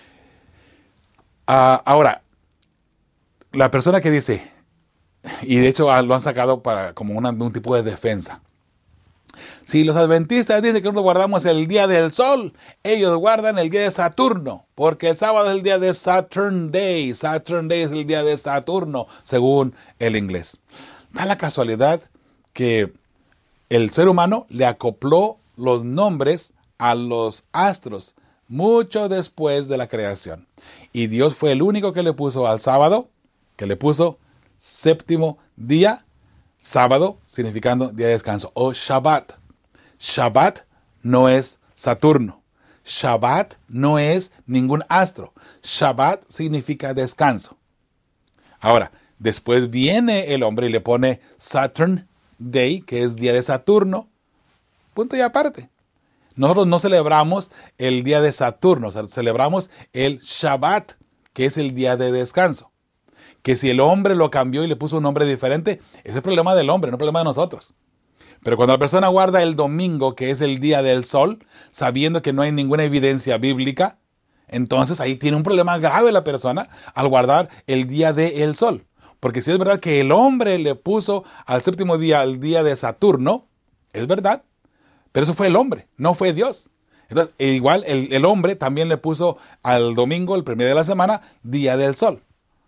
Uh, ahora, la persona que dice, y de hecho lo han sacado para como una, un tipo de defensa. Si los adventistas dicen que nosotros guardamos el día del sol, ellos guardan el día de Saturno, porque el sábado es el día de Saturn Day. Saturn Day es el día de Saturno, según el inglés. Da la casualidad que el ser humano le acopló los nombres a los astros mucho después de la creación. Y Dios fue el único que le puso al sábado, que le puso séptimo día, sábado significando día de descanso, o Shabbat. Shabbat no es Saturno. Shabbat no es ningún astro. Shabbat significa descanso. Ahora, después viene el hombre y le pone Saturn Day, que es día de Saturno. Punto y aparte. Nosotros no celebramos el día de Saturno, celebramos el Shabbat, que es el día de descanso. Que si el hombre lo cambió y le puso un nombre diferente, ese es el problema del hombre, no el problema de nosotros. Pero cuando la persona guarda el domingo, que es el día del sol, sabiendo que no hay ninguna evidencia bíblica, entonces ahí tiene un problema grave la persona al guardar el día del sol. Porque si es verdad que el hombre le puso al séptimo día el día de Saturno, es verdad, pero eso fue el hombre, no fue Dios. Entonces, igual el, el hombre también le puso al domingo, el primer día de la semana, día del sol.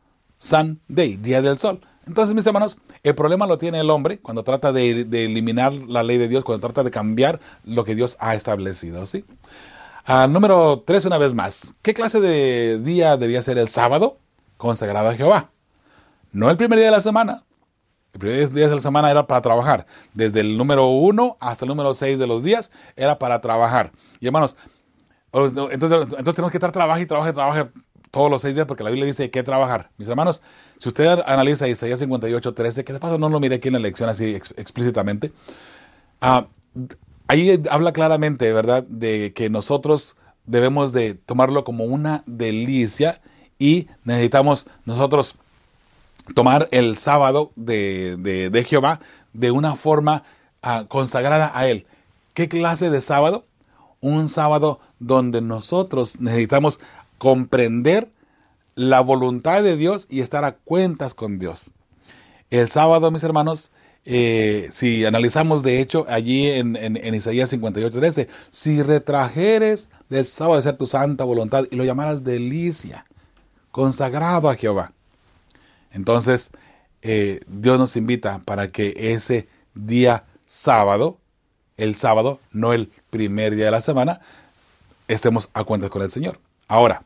Sunday, día del sol. Entonces, mis hermanos, el problema lo tiene el hombre cuando trata de, de eliminar la ley de Dios, cuando trata de cambiar lo que Dios ha establecido, ¿sí? Uh, número tres, una vez más. ¿Qué clase de día debía ser el sábado? Consagrado a Jehová. No el primer día de la semana. El primer día de la semana era para trabajar. Desde el número uno hasta el número seis de los días era para trabajar. Y hermanos, entonces, entonces tenemos que estar trabajando y trabajando y trabajando todos los seis días, porque la Biblia dice que trabajar. Mis hermanos, si usted analiza Isaías cincuenta y ocho, trece, que de paso no lo mire aquí en la lección así ex, explícitamente, uh, ahí habla claramente, ¿verdad?, de que nosotros debemos de tomarlo como una delicia y necesitamos nosotros tomar el sábado de, de, de Jehová de una forma uh, consagrada a Él. ¿Qué clase de sábado? Un sábado donde nosotros necesitamos comprender la voluntad de Dios y estar a cuentas con Dios. El sábado, mis hermanos, eh, si analizamos de hecho allí en, en, en Isaías cincuenta y ocho, trece, si retrajeres del sábado de ser tu santa voluntad y lo llamaras delicia, consagrado a Jehová. Entonces, eh, Dios nos invita para que ese día sábado, el sábado, no el primer día de la semana, estemos a cuentas con el Señor. Ahora,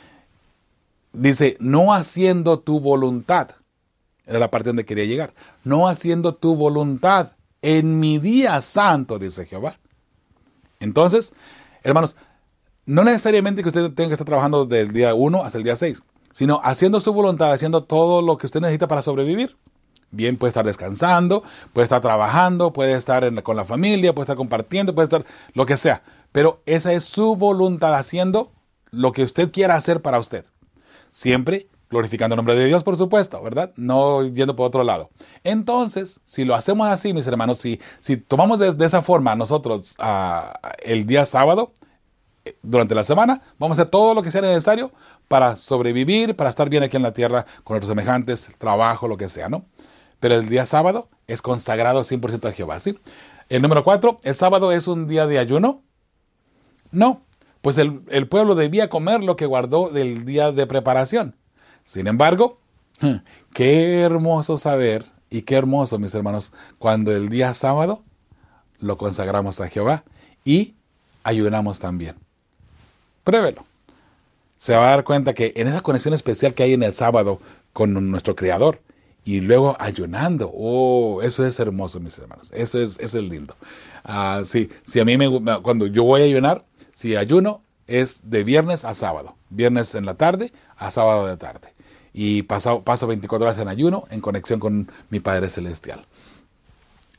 dice, no haciendo tu voluntad. Era la parte donde quería llegar. No haciendo tu voluntad en mi día santo, dice Jehová. Entonces, hermanos, no necesariamente que usted tenga que estar trabajando del día uno hasta el día seis, sino haciendo su voluntad, haciendo todo lo que usted necesita para sobrevivir. Bien, puede estar descansando, puede estar trabajando, puede estar en, con la familia, puede estar compartiendo, puede estar lo que sea. Pero esa es su voluntad, haciendo lo que usted quiera hacer para usted. Siempre glorificando el nombre de Dios, por supuesto, ¿verdad? No yendo por otro lado. Entonces, si lo hacemos así, mis hermanos, si, si tomamos de, de esa forma nosotros uh, el día sábado, durante la semana, vamos a hacer todo lo que sea necesario para sobrevivir, para estar bien aquí en la tierra con nuestros semejantes, trabajo, lo que sea, ¿no? Pero el día sábado es consagrado cien por ciento a Jehová, ¿sí? El número cuatro, ¿el sábado es un día de ayuno? No. Pues el, el pueblo debía comer lo que guardó del día de preparación. Sin embargo, qué hermoso saber y qué hermoso, mis hermanos, cuando el día sábado lo consagramos a Jehová y ayunamos también. Pruébelo. Se va a dar cuenta que en esa conexión especial que hay en el sábado con nuestro Creador y luego ayunando, oh, eso es hermoso, mis hermanos. Eso es, eso es lindo. Uh, sí, si a mí me, cuando yo voy a ayunar, si ayuno, es de viernes a sábado. Viernes en la tarde a sábado de tarde. Y paso, paso veinticuatro horas en ayuno en conexión con mi Padre Celestial.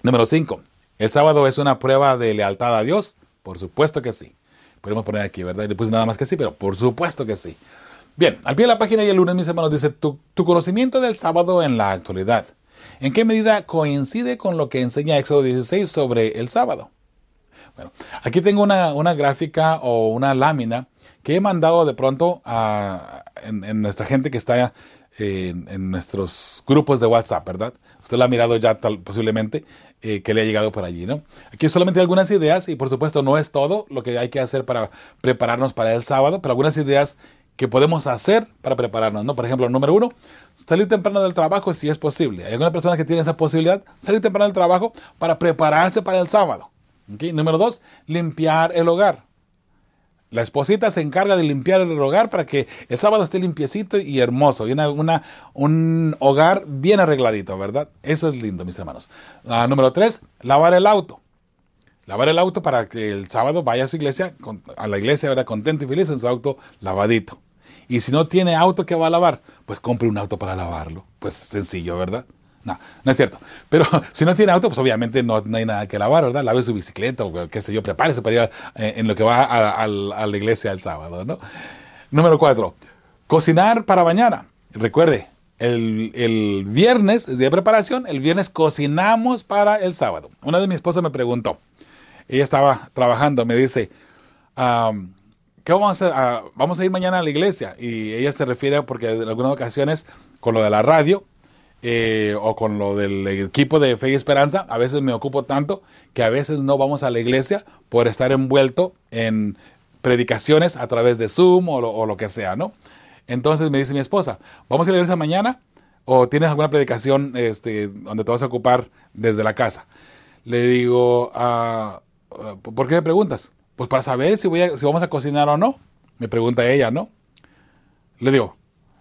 Número cinco. ¿El sábado es una prueba de lealtad a Dios? Por supuesto que sí. Podemos poner aquí, ¿verdad? Y le puse nada más que sí, pero por supuesto que sí. Bien, al pie de la página y el lunes, mis hermanos, dice, tu, tu conocimiento del sábado en la actualidad. ¿En qué medida coincide con lo que enseña Éxodo dieciséis sobre el sábado? Bueno, aquí tengo una, una gráfica o una lámina que he mandado de pronto a, en, en nuestra gente que está en, en nuestros grupos de WhatsApp, ¿verdad? Usted lo ha mirado ya tal, posiblemente, eh, que le ha llegado por allí, ¿no? Aquí solamente algunas ideas y por supuesto no es todo lo que hay que hacer para prepararnos para el sábado, pero algunas ideas que podemos hacer para prepararnos, ¿no? Por ejemplo, número uno, salir temprano del trabajo si es posible. Hay algunas personas que tienen esa posibilidad, salir temprano del trabajo para prepararse para el sábado. ¿Okay? Número dos, limpiar el hogar. La esposita se encarga de limpiar el hogar para que el sábado esté limpiecito y hermoso. Y una, una, un hogar bien arregladito, ¿verdad? Eso es lindo, mis hermanos. Uh, número tres, lavar el auto. Lavar el auto para que el sábado vaya a su iglesia, a la iglesia, ¿verdad? Contento y feliz en su auto lavadito. Y si no tiene auto que va a lavar, pues compre un auto para lavarlo. Pues sencillo, ¿verdad? No, no es cierto. Pero si no tiene auto, pues obviamente no, no hay nada que lavar, ¿verdad? Lave su bicicleta o qué sé yo, prepárese para ir eh, en lo que va a, a, a la iglesia el sábado, ¿no? Número cuatro, cocinar para mañana. Recuerde, el, el viernes es día de preparación, el viernes cocinamos para el sábado. Una de mis esposas me preguntó, ella estaba trabajando, me dice, um, ¿qué vamos a hacer? Uh, vamos a ir mañana a la iglesia. Y ella se refiere porque en algunas ocasiones con lo de la radio, Eh, o con lo del equipo de Fe y Esperanza, a veces me ocupo tanto que a veces no vamos a la iglesia por estar envuelto en predicaciones a través de Zoom o lo, o lo que sea, ¿no? Entonces me dice mi esposa, ¿vamos a ir a la iglesia mañana? ¿O tienes alguna predicación este, donde te vas a ocupar desde la casa? Le digo, uh, ¿por qué me preguntas? Pues para saber si, voy a, si vamos a cocinar o no. Me pregunta ella, ¿no? Le digo,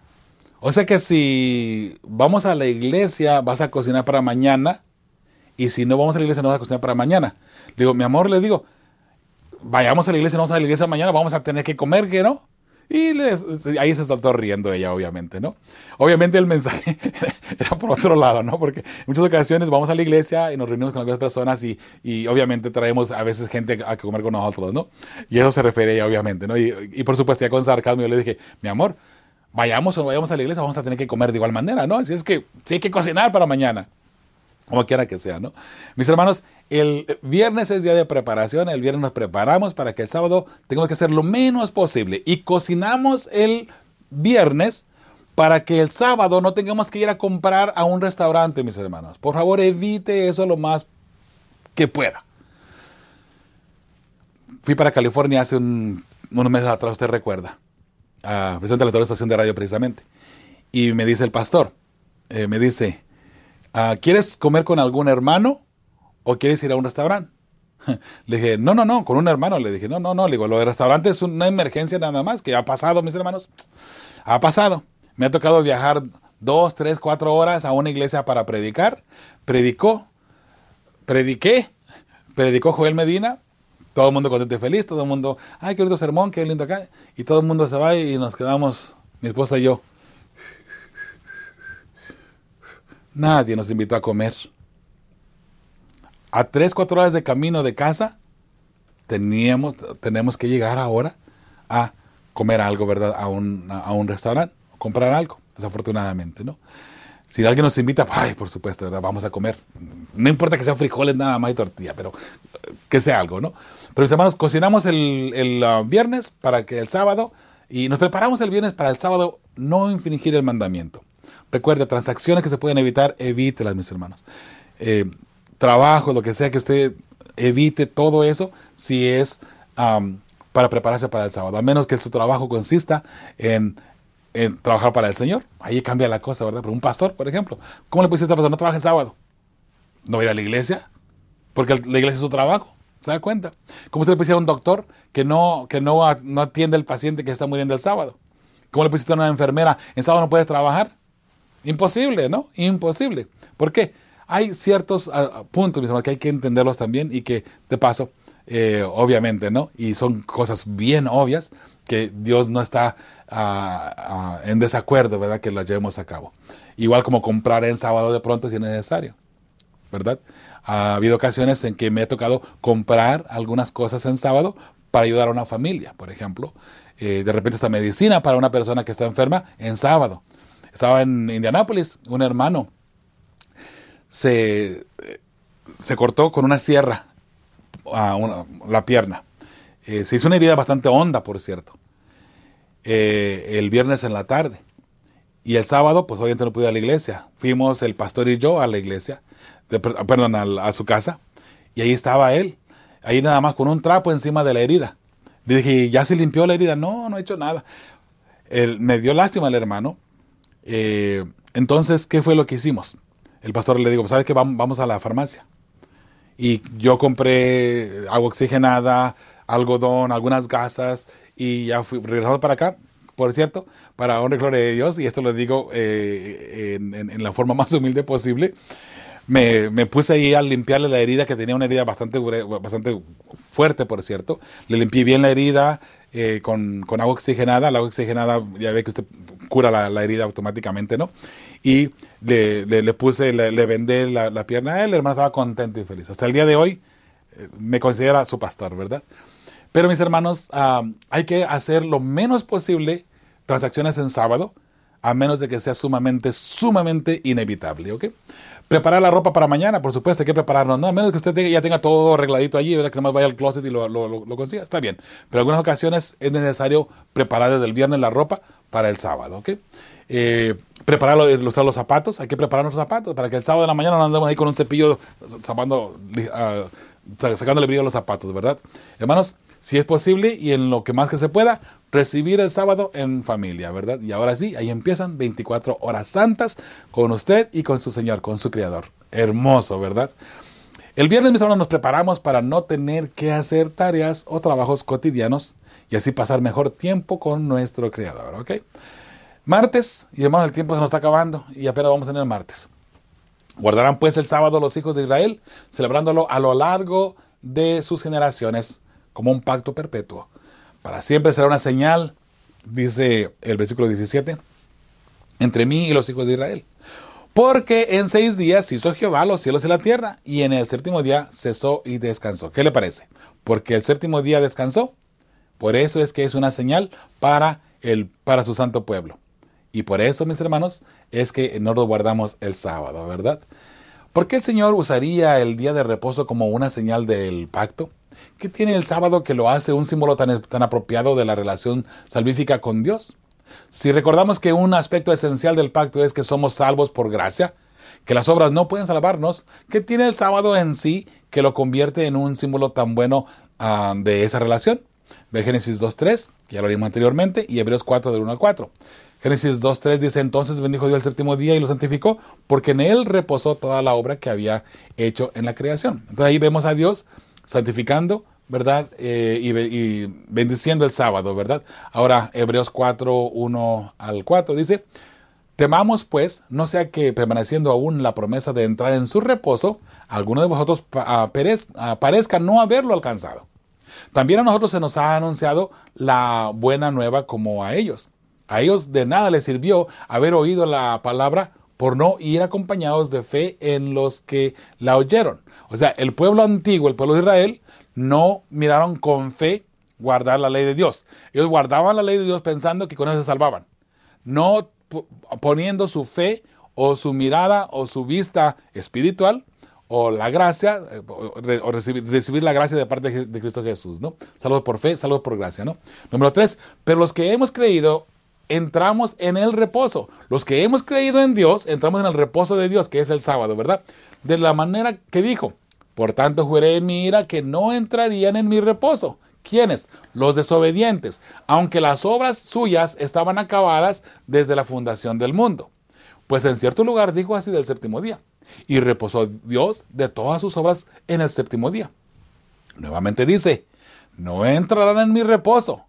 o sea que si vamos a la iglesia, vas a cocinar para mañana. Y si no vamos a la iglesia, no vas a cocinar para mañana. Le digo, mi amor, le digo, vayamos a la iglesia, no vamos a la iglesia mañana, vamos a tener que comer, ¿qué no? Y le, ahí se soltó riendo ella, obviamente, ¿no? Obviamente el mensaje era por otro lado, ¿no? Porque en muchas ocasiones vamos a la iglesia y nos reunimos con algunas personas y, y obviamente traemos a veces gente a comer con nosotros, ¿no? Y eso se refiere a ella, obviamente, ¿no? Y, y por supuesto, ya con sarcasmo yo le dije, mi amor, vayamos o no vayamos a la iglesia, vamos a tener que comer de igual manera, ¿no? Así es que sí hay que cocinar para mañana, como quiera que sea, ¿no? Mis hermanos, el viernes es día de preparación, el viernes nos preparamos para que el sábado tengamos que hacer lo menos posible y cocinamos el viernes para que el sábado no tengamos que ir a comprar a un restaurante, mis hermanos. Por favor, evite eso lo más que pueda. Fui para California hace un, unos meses atrás, usted recuerda. Uh, presidente de la estación de radio precisamente, y me dice el pastor, eh, me dice, uh, ¿quieres comer con algún hermano o quieres ir a un restaurante? Le dije, no, no, no, con un hermano. Le dije, no, no, no, le digo, lo de restaurante es una emergencia nada más, que ha pasado, mis hermanos, ha pasado. Me ha tocado viajar dos, tres, cuatro horas a una iglesia para predicar, predicó, prediqué, predicó Joel Medina. Todo el mundo contento y feliz, todo el mundo, ay, qué bonito sermón, qué lindo acá. Y todo el mundo se va y nos quedamos, mi esposa y yo. Nadie nos invitó a comer. A tres, cuatro horas de camino de casa, teníamos, tenemos que llegar ahora a comer algo, ¿verdad? A un, a un restaurante, comprar algo, desafortunadamente, ¿no? Si alguien nos invita, ay, por supuesto, ¿verdad? Vamos a comer. No importa que sean frijoles, nada más y tortilla, pero que sea algo, ¿no? Pero mis hermanos, cocinamos el, el uh, viernes para que el sábado, y nos preparamos el viernes para el sábado no infringir el mandamiento. Recuerde, transacciones que se pueden evitar, evítelas, mis hermanos. Eh, trabajo, lo que sea que usted evite todo eso, si es um, para prepararse para el sábado. A menos que su trabajo consista en en trabajar para el Señor. Ahí cambia la cosa, ¿verdad? Pero un pastor, por ejemplo, ¿cómo le puede decir a esta persona, no trabaja el sábado? ¿No va a ir a la iglesia? Porque la iglesia es su trabajo, ¿se da cuenta? ¿Cómo usted le puede decir a un doctor que no, que no, no atiende al paciente que está muriendo el sábado? ¿Cómo le puede decir a una enfermera, en sábado no puedes trabajar? Imposible, ¿no? Imposible. ¿Por qué? Hay ciertos uh, puntos, mis hermanos, que hay que entenderlos también y que, de paso, eh, obviamente, ¿no? Y son cosas bien obvias que Dios no está uh, uh, en desacuerdo, ¿verdad? Que las llevemos a cabo. Igual como comprar en sábado de pronto si es necesario, ¿verdad? Ha habido ocasiones en que me ha tocado comprar algunas cosas en sábado para ayudar a una familia, por ejemplo. Eh, de repente esta medicina para una persona que está enferma en sábado. Estaba en Indianápolis, un hermano se, se cortó con una sierra a una, la pierna. Eh, se hizo una herida bastante honda, por cierto. Eh, el viernes en la tarde. Y el sábado, pues obviamente no pude ir a la iglesia. Fuimos el pastor y yo a la iglesia, de, perdón, a, a su casa. Y ahí estaba él, ahí nada más con un trapo encima de la herida. Le dije, ¿ya se limpió la herida? No, no he hecho nada. Él, me dio lástima el hermano. Eh, entonces, ¿qué fue lo que hicimos? El pastor le dijo, ¿sabes qué? Vamos, vamos a la farmacia. Y yo compré agua oxigenada, algodón, algunas gasas, y ya fui regresando para acá. Por cierto, para honra y gloria de Dios, y esto lo digo eh, en, en, en la forma más humilde posible, me, me puse ahí a limpiarle la herida, que tenía una herida bastante, bastante fuerte, por cierto. Le limpié bien la herida eh, con, con agua oxigenada. La agua oxigenada, ya ve que usted cura la, la herida automáticamente, ¿no? Y le, le, le puse, le, le vendé la, la pierna a él. El hermano estaba contento y feliz. Hasta el día de hoy eh, me considera su pastor, ¿verdad? Pero mis hermanos, uh, hay que hacer lo menos posible transacciones en sábado, a menos de que sea sumamente, sumamente inevitable, ¿ok? Preparar la ropa para mañana, por supuesto, hay que prepararnos, ¿no? A menos que usted tenga, ya tenga todo arregladito allí, ¿verdad? Que nomás vaya al closet y lo, lo, lo, lo consiga, está bien. Pero en algunas ocasiones es necesario preparar desde el viernes la ropa para el sábado, ¿ok? Eh, preparar, ilustrar los zapatos, hay que preparar los zapatos para que el sábado de la mañana no andemos ahí con un cepillo zapando, uh, sacándole brillo a los zapatos, ¿verdad? Hermanos, si es posible y en lo que más que se pueda, recibir el sábado en familia, ¿verdad? Y ahora sí, ahí empiezan veinticuatro horas santas con usted y con su Señor, con su Creador. Hermoso, ¿verdad? El viernes, mis hermanos, nos preparamos para no tener que hacer tareas o trabajos cotidianos y así pasar mejor tiempo con nuestro Creador, ¿ok? Martes, y hermanos, el tiempo se nos está acabando y apenas vamos a tener martes. Guardarán pues el sábado los hijos de Israel, celebrándolo a lo largo de sus generaciones como un pacto perpetuo. Para siempre será una señal, dice el versículo diecisiete, entre mí y los hijos de Israel. Porque en seis días hizo Jehová los cielos y la tierra, y en el séptimo día cesó y descansó. ¿Qué le parece? Porque el séptimo día descansó. Por eso es que es una señal para, el, para su santo pueblo. Y por eso, mis hermanos, es que no nos guardamos el sábado, ¿verdad? ¿Por qué el Señor usaría el día de reposo como una señal del pacto? ¿Qué tiene el sábado que lo hace un símbolo tan, tan apropiado de la relación salvífica con Dios? Si recordamos que un aspecto esencial del pacto es que somos salvos por gracia, que las obras no pueden salvarnos, ¿qué tiene el sábado en sí que lo convierte en un símbolo tan bueno uh, de esa relación? Ve Génesis dos tres, que ya lo vimos anteriormente, y Hebreos cuatro, del uno al cuatro. Génesis dos tres dice, entonces bendijo Dios el séptimo día y lo santificó, porque en él reposó toda la obra que había hecho en la creación. Entonces ahí vemos a Dios santificando, ¿verdad? Eh, y, y bendiciendo el sábado, ¿verdad? Ahora, Hebreos cuatro, uno al cuatro dice, temamos pues, no sea que permaneciendo aún la promesa de entrar en su reposo, alguno de vosotros pa, perez, parezca no haberlo alcanzado. También a nosotros se nos ha anunciado la buena nueva como a ellos. A ellos de nada les sirvió haber oído la palabra por no ir acompañados de fe en los que la oyeron. O sea, el pueblo antiguo, el pueblo de Israel, no miraron con fe guardar la ley de Dios. Ellos guardaban la ley de Dios pensando que con eso se salvaban. No poniendo su fe o su mirada o su vista espiritual o la gracia, o recibir, recibir la gracia de parte de Cristo Jesús, ¿no? Salvos por fe, salvos por gracia, ¿no? Número tres, pero los que hemos creído, entramos en el reposo. Los que hemos creído en Dios, entramos en el reposo de Dios, que es el sábado, ¿verdad? De la manera que dijo, por tanto juré en mi ira que no entrarían en mi reposo. ¿Quiénes? Los desobedientes, aunque las obras suyas estaban acabadas desde la fundación del mundo. Pues en cierto lugar dijo así del séptimo día, y reposó Dios de todas sus obras en el séptimo día. Nuevamente dice, no entrarán en mi reposo.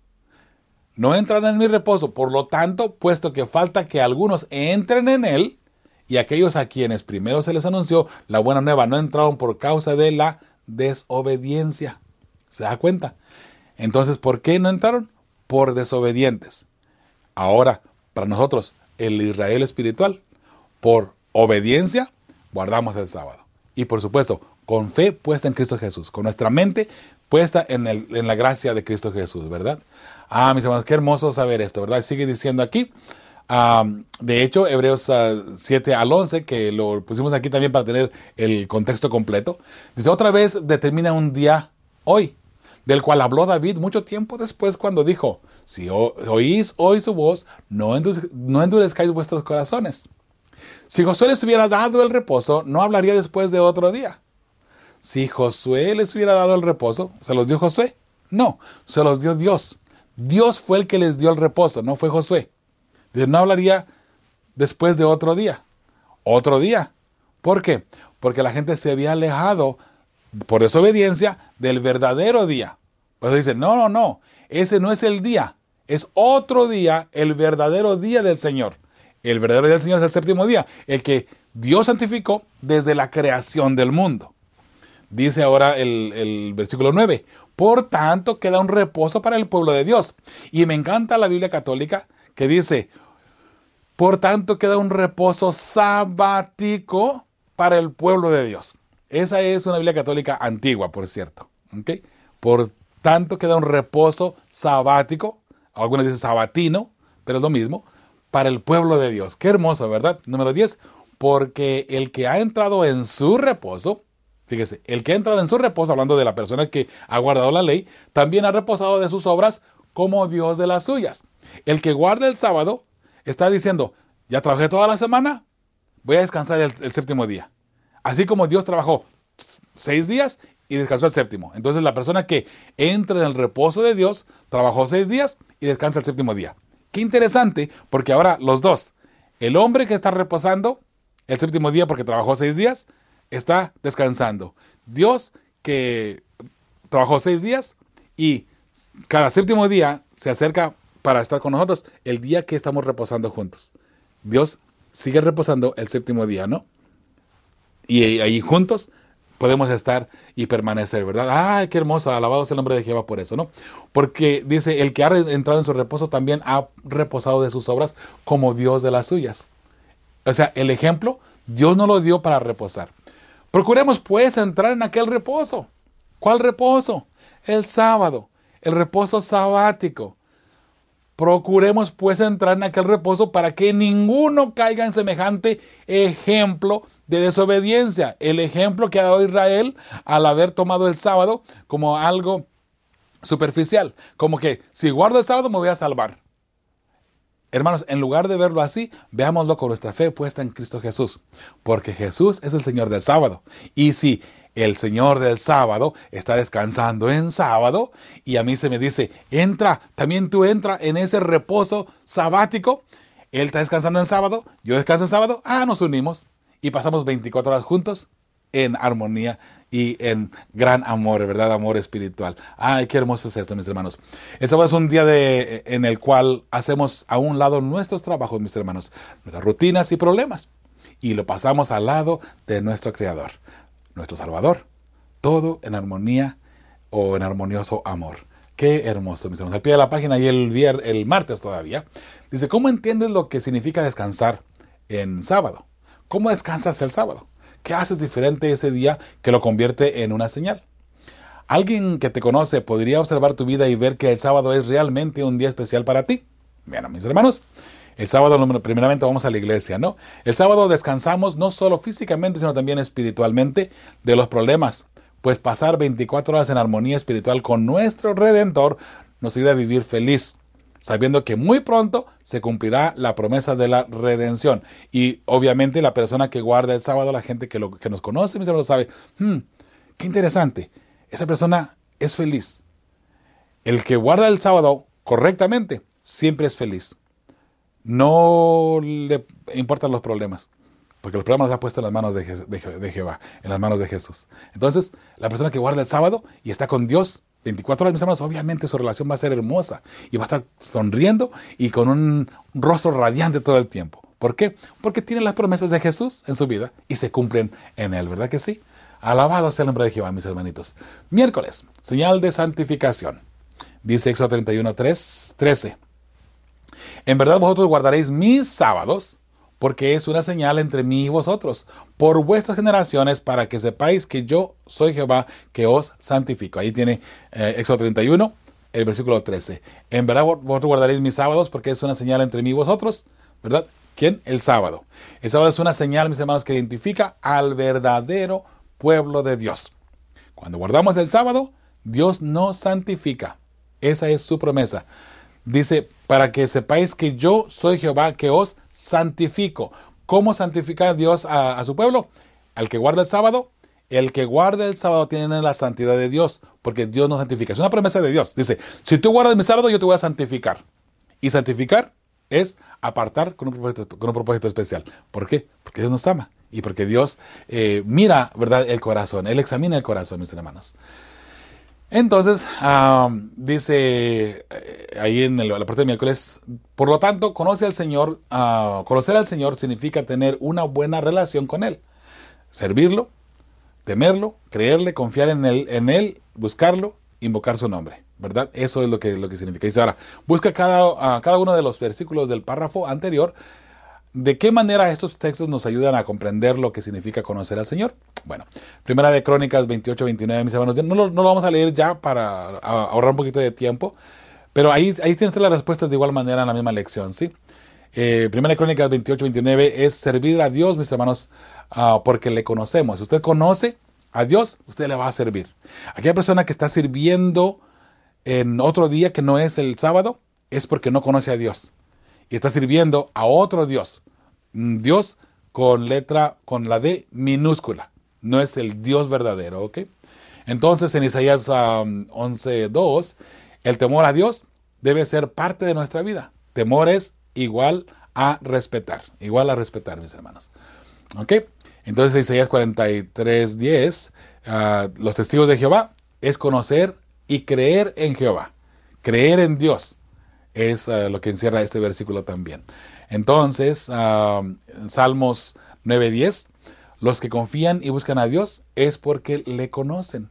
No entrarán en mi reposo. Por lo tanto, puesto que falta que algunos entren en él, y aquellos a quienes primero se les anunció la buena nueva no entraron por causa de la desobediencia. ¿Se da cuenta? Entonces, ¿por qué no entraron? Por desobedientes. Ahora, para nosotros, el Israel espiritual, por obediencia, guardamos el sábado. Y por supuesto, con fe puesta en Cristo Jesús, con nuestra mente puesta en, el, en la gracia de Cristo Jesús, ¿verdad? Ah, mis hermanos, qué hermoso saber esto, ¿verdad? Sigue diciendo aquí, um, de hecho, Hebreos uh, siete al once, que lo pusimos aquí también para tener el contexto completo, dice, otra vez determina un día hoy, del cual habló David mucho tiempo después cuando dijo, si oís hoy su voz, no, endurez, no endurezcáis vuestros corazones. Si Josué les hubiera dado el reposo, no hablaría después de otro día. Si Josué les hubiera dado el reposo, ¿se los dio Josué? No, se los dio Dios. Dios fue el que les dio el reposo, no fue Josué. Dice, no hablaría después de otro día. Otro día. ¿Por qué? Porque la gente se había alejado por desobediencia del verdadero día. Pues dice, no, no, no, ese no es el día, es otro día, el verdadero día del Señor. El verdadero día del Señor es el séptimo día, el que Dios santificó desde la creación del mundo. Dice ahora el, el versículo nueve, por tanto queda un reposo para el pueblo de Dios. Y me encanta la Biblia católica que dice, por tanto queda un reposo sabático para el pueblo de Dios. Esa es una Biblia católica antigua, por cierto. ¿Okay? Por tanto, queda un reposo sabático, algunos dicen sabatino, pero es lo mismo, para el pueblo de Dios. Qué hermoso, ¿verdad? Número diez, porque el que ha entrado en su reposo, fíjese, el que ha entrado en su reposo, hablando de la persona que ha guardado la ley, también ha reposado de sus obras como Dios de las suyas. El que guarda el sábado está diciendo, ya trabajé toda la semana, voy a descansar el, el séptimo día. Así como Dios trabajó seis días y descansó el séptimo. Entonces la persona que entra en el reposo de Dios, trabajó seis días y descansa el séptimo día. Qué interesante, porque ahora los dos, el hombre que está reposando el séptimo día porque trabajó seis días, está descansando. Dios que trabajó seis días y cada séptimo día se acerca para estar con nosotros el día que estamos reposando juntos. Dios sigue reposando el séptimo día, ¿no? Y ahí juntos podemos estar y permanecer, ¿verdad? ¡Ay, qué hermoso! Alabado sea el nombre de Jehová por eso, ¿no? Porque dice, el que ha entrado en su reposo también ha reposado de sus obras como Dios de las suyas. O sea, el ejemplo, Dios nos lo dio para reposar. Procuremos pues entrar en aquel reposo. ¿Cuál reposo? El sábado, el reposo sabático. Procuremos pues entrar en aquel reposo para que ninguno caiga en semejante ejemplo de desobediencia. El ejemplo que ha dado Israel al haber tomado el sábado como algo superficial. Como que si guardo el sábado me voy a salvar. Hermanos, en lugar de verlo así, veámoslo con nuestra fe puesta en Cristo Jesús. Porque Jesús es el Señor del sábado. Y si el Señor del sábado está descansando en sábado y a mí se me dice, entra, también tú entra en ese reposo sabático. Él está descansando en sábado, yo descanso en sábado, ah, nos unimos y pasamos veinticuatro horas juntos en armonía y en gran amor, ¿verdad? Amor espiritual. Ay, qué hermoso es esto, mis hermanos. El sábado es un día de, en el cual hacemos a un lado nuestros trabajos, mis hermanos, nuestras rutinas y problemas, y lo pasamos al lado de nuestro Creador, nuestro Salvador, todo en armonía o en armonioso amor. Qué hermoso, mis hermanos. Al pie de la página y el, vier, el martes todavía, dice, ¿cómo entiendes lo que significa descansar en sábado? ¿Cómo descansas el sábado? ¿Qué haces diferente ese día que lo convierte en una señal? Alguien que te conoce podría observar tu vida y ver que el sábado es realmente un día especial para ti. Bueno, mis hermanos, el sábado primeramente vamos a la iglesia, ¿no? El sábado descansamos no solo físicamente, sino también espiritualmente de los problemas. Pues pasar veinticuatro horas en armonía espiritual con nuestro Redentor nos ayuda a vivir feliz, sabiendo que muy pronto se cumplirá la promesa de la redención. Y obviamente la persona que guarda el sábado, la gente que, lo, que nos conoce, mis hermanos, sabe, hmm, qué interesante, esa persona es feliz. El que guarda el sábado correctamente siempre es feliz. No le importan los problemas, porque los problemas los ha puesto en las manos de, Je- de, Je- de Jehová, en las manos de Jesús. Entonces, la persona que guarda el sábado y está con Dios veinticuatro horas, mis hermanos, obviamente su relación va a ser hermosa y va a estar sonriendo y con un rostro radiante todo el tiempo. ¿Por qué? Porque tiene las promesas de Jesús en su vida y se cumplen en él, ¿verdad que sí? Alabado sea el nombre de Jehová, mis hermanitos. Miércoles, señal de santificación. Dice Éxodo treinta y uno, trece. En verdad vosotros guardaréis mis sábados, porque es una señal entre mí y vosotros, por vuestras generaciones, para que sepáis que yo soy Jehová, que os santifico. Ahí tiene eh, Éxodo treinta y uno, el versículo trece. En verdad vosotros guardaréis mis sábados, porque es una señal entre mí y vosotros, ¿verdad? ¿Quién? El sábado. El sábado es una señal, mis hermanos, que identifica al verdadero pueblo de Dios. Cuando guardamos el sábado, Dios nos santifica. Esa es su promesa. Dice, para que sepáis que yo soy Jehová, que os santifico. ¿Cómo santifica Dios a, a su pueblo? Al que guarda el sábado. El que guarda el sábado tiene la santidad de Dios, porque Dios nos santifica. Es una promesa de Dios. Dice, si tú guardas mi sábado, yo te voy a santificar. Y santificar es apartar con un propósito, con un propósito especial. ¿Por qué? Porque Dios nos ama. Y porque Dios eh, mira, ¿verdad?, el corazón. Él examina el corazón, mis hermanos. Entonces, um, dice eh, ahí en el, la parte de miércoles, por lo tanto, conoce al Señor. Uh, conocer al Señor significa tener una buena relación con Él. Servirlo, temerlo, creerle, confiar en Él, en él buscarlo, invocar su nombre. ¿Verdad? Eso es lo que, lo que significa. Dice ahora, busca cada, uh, cada uno de los versículos del párrafo anterior. ¿De qué manera estos textos nos ayudan a comprender lo que significa conocer al Señor? Bueno, Primera de Crónicas veintiocho veintinueve, mis hermanos, no lo, no lo vamos a leer ya para ahorrar un poquito de tiempo, pero ahí, ahí tienes las respuestas de igual manera en la misma lección, ¿sí? Eh, Primera de Crónicas veintiocho veintinueve es servir a Dios, mis hermanos, uh, porque le conocemos. Si usted conoce a Dios, usted le va a servir. Aquella persona que está sirviendo en otro día que no es el sábado, es porque no conoce a Dios. Y está sirviendo a otro Dios. Dios con letra, con la D minúscula. No es el Dios verdadero, ¿ok? Entonces en Isaías um, once dos, el temor a Dios debe ser parte de nuestra vida. Temor es igual a respetar. Igual a respetar, mis hermanos. ¿Ok? Entonces Isaías cuarenta y tres diez, uh, los testigos de Jehová es conocer y creer en Jehová. Creer en Dios. Es uh, lo que encierra este versículo también. Entonces, uh, Salmos nueve diez, los que confían y buscan a Dios es porque le conocen.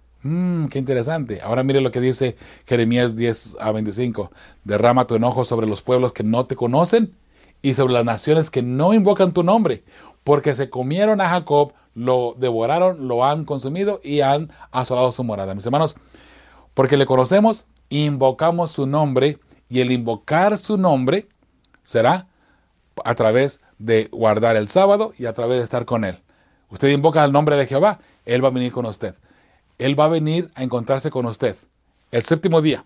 Mm, qué interesante. Ahora mire lo que dice Jeremías diez a veinticinco. Derrama tu enojo sobre los pueblos que no te conocen y sobre las naciones que no invocan tu nombre, porque se comieron a Jacob, lo devoraron, lo han consumido y han asolado su morada. Mis hermanos, porque le conocemos, invocamos su nombre. Y el invocar su nombre será a través de guardar el sábado y a través de estar con Él. Usted invoca el nombre de Jehová, Él va a venir con usted. Él va a venir a encontrarse con usted. El séptimo día.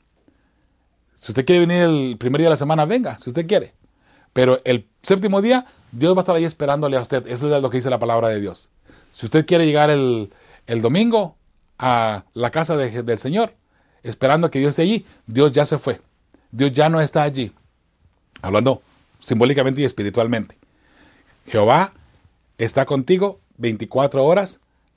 Si usted quiere venir el primer día de la semana, venga, si usted quiere. Pero el séptimo día, Dios va a estar ahí esperándole a usted. Eso es lo que dice la palabra de Dios. Si usted quiere llegar el, el domingo a la casa de, del Señor, esperando que Dios esté allí, Dios ya se fue. Dios ya no está allí, hablando simbólicamente y espiritualmente. Jehová está contigo veinticuatro horas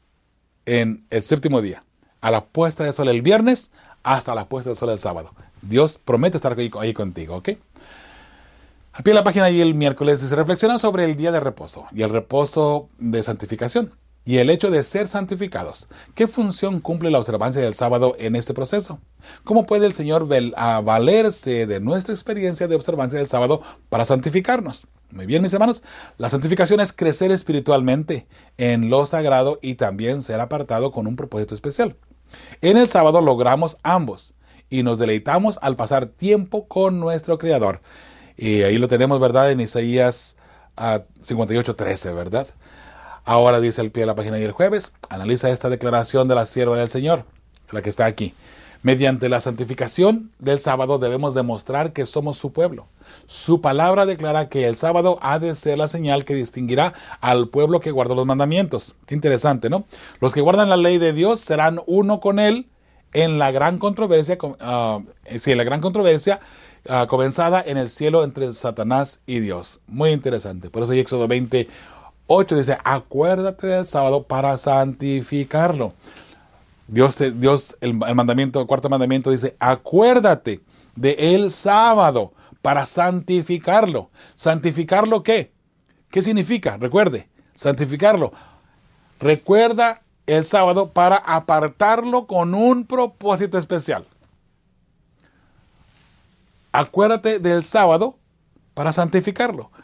en el séptimo día, a la puesta del sol el viernes hasta la puesta del sol el sábado. Dios promete estar ahí, ahí contigo, ¿ok? A pie de la página ahí el miércoles se reflexiona sobre el día de reposo y el reposo de santificación y el hecho de ser santificados. ¿Qué función cumple la observancia del sábado en este proceso? ¿Cómo puede el Señor valerse de nuestra experiencia de observancia del sábado para santificarnos? Muy bien, mis hermanos, la santificación es crecer espiritualmente en lo sagrado y también ser apartado con un propósito especial. En el sábado logramos ambos y nos deleitamos al pasar tiempo con nuestro Creador. Y ahí lo tenemos, ¿verdad? En Isaías uh, cincuenta y ocho trece, ¿verdad? Ahora dice al pie de la página y el jueves, analiza esta declaración de la sierva del Señor, la que está aquí. Mediante la santificación del sábado debemos demostrar que somos su pueblo. Su palabra declara que el sábado ha de ser la señal que distinguirá al pueblo que guarda los mandamientos. Qué interesante, ¿no? Los que guardan la ley de Dios serán uno con Él en la gran controversia, uh, sí, en la gran controversia uh, comenzada en el cielo entre Satanás y Dios. Muy interesante. Por eso hay Éxodo veinte ocho dice, acuérdate del sábado para santificarlo. Dios, te, Dios el, el mandamiento, el cuarto mandamiento dice, acuérdate del sábado para santificarlo. ¿Santificarlo qué? ¿Qué significa? Recuerde, santificarlo. Recuerda el sábado para apartarlo con un propósito especial. Acuérdate del sábado para santificarlo.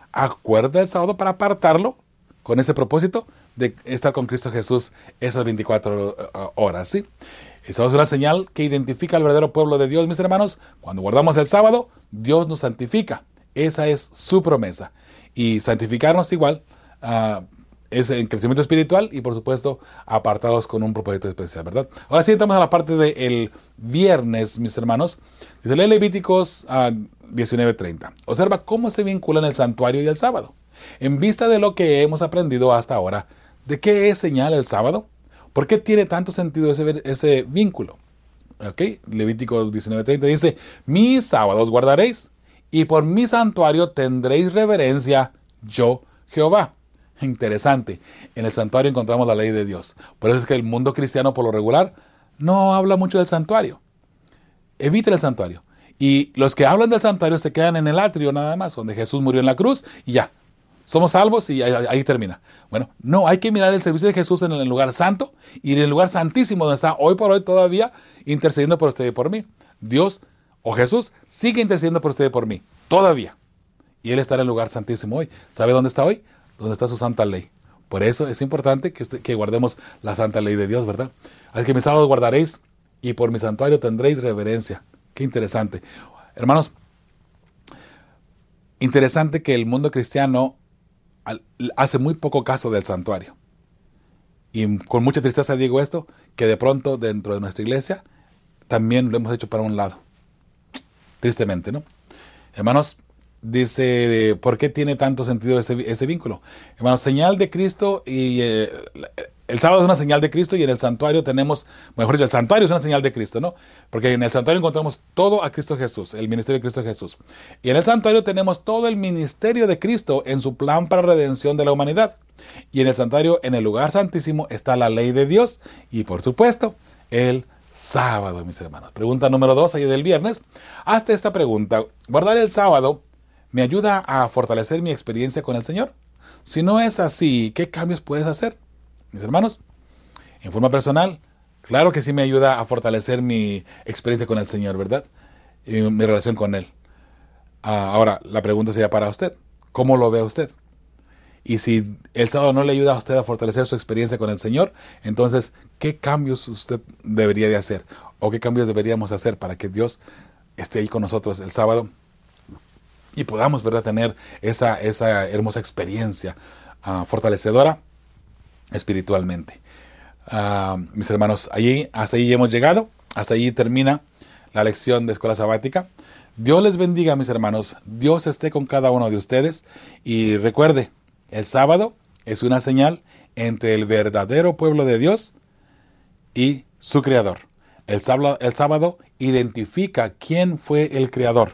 acuérdate del sábado para apartarlo con ese propósito de estar con Cristo Jesús esas veinticuatro horas, ¿sí? Esa es una señal que identifica al verdadero pueblo de Dios, mis hermanos. Cuando guardamos el sábado, Dios nos santifica. Esa es su promesa. Y santificarnos igual uh, es en crecimiento espiritual y, por supuesto, apartados con un propósito especial, ¿verdad? Ahora sí, entramos a la parte del viernes, mis hermanos. Dice, lee Levíticos uh, diecinueve treinta. Observa cómo se vinculan el santuario y el sábado. En vista de lo que hemos aprendido hasta ahora, ¿de qué es señal el sábado? ¿Por qué tiene tanto sentido ese, ese vínculo? Okay. Levítico diecinueve treinta dice, mis sábados guardaréis y por mi santuario tendréis reverencia, yo Jehová. Interesante. En el santuario encontramos la ley de Dios. Por eso es que el mundo cristiano, por lo regular, no habla mucho del santuario. Evita el santuario. Y los que hablan del santuario se quedan en el atrio nada más, donde Jesús murió en la cruz y ya. Somos salvos y ahí, ahí termina. Bueno, no, hay que mirar el servicio de Jesús en el lugar santo y en el lugar santísimo donde está hoy por hoy todavía intercediendo por usted y por mí. Dios o Jesús sigue intercediendo por usted y por mí, todavía. Y Él está en el lugar santísimo hoy. ¿Sabe dónde está hoy? Donde está su santa ley. Por eso es importante que, usted, que guardemos la santa ley de Dios, ¿verdad? Así que mis sábados guardaréis y por mi santuario tendréis reverencia. Qué interesante. Hermanos, interesante que el mundo cristiano hace muy poco caso del santuario. Y con mucha tristeza digo esto, que de pronto dentro de nuestra iglesia también lo hemos hecho para un lado. Tristemente, ¿no? Hermanos, dice, ¿por qué tiene tanto sentido ese, ese vínculo? Hermanos, señal de Cristo y... Eh, el sábado es una señal de Cristo y en el santuario tenemos, mejor dicho, el santuario es una señal de Cristo, ¿no? Porque en el santuario encontramos todo a Cristo Jesús, el ministerio de Cristo Jesús. Y en el santuario tenemos todo el ministerio de Cristo en su plan para la redención de la humanidad. Y en el santuario, en el lugar santísimo, está la ley de Dios y, por supuesto, el sábado, mis hermanos. Pregunta número dos, ahí del viernes. Hazte esta pregunta. ¿Guardar el sábado me ayuda a fortalecer mi experiencia con el Señor? Si no es así, ¿qué cambios puedes hacer? Mis hermanos, en forma personal, claro que sí me ayuda a fortalecer mi experiencia con el Señor, ¿verdad? Y mi relación con Él. Uh, ahora, la pregunta sería para usted. ¿Cómo lo ve usted? Y si el sábado no le ayuda a usted a fortalecer su experiencia con el Señor, entonces, ¿qué cambios usted debería de hacer? ¿O qué cambios deberíamos hacer para que Dios esté ahí con nosotros el sábado? Y podamos, ¿verdad?, tener esa, esa hermosa experiencia uh, fortalecedora espiritualmente. Uh, mis hermanos, allí, hasta ahí hemos llegado, hasta ahí termina la lección de Escuela Sabática. Dios les bendiga, mis hermanos, Dios esté con cada uno de ustedes y recuerde, el sábado es una señal entre el verdadero pueblo de Dios y su Creador. El sábado, el sábado identifica quién fue el Creador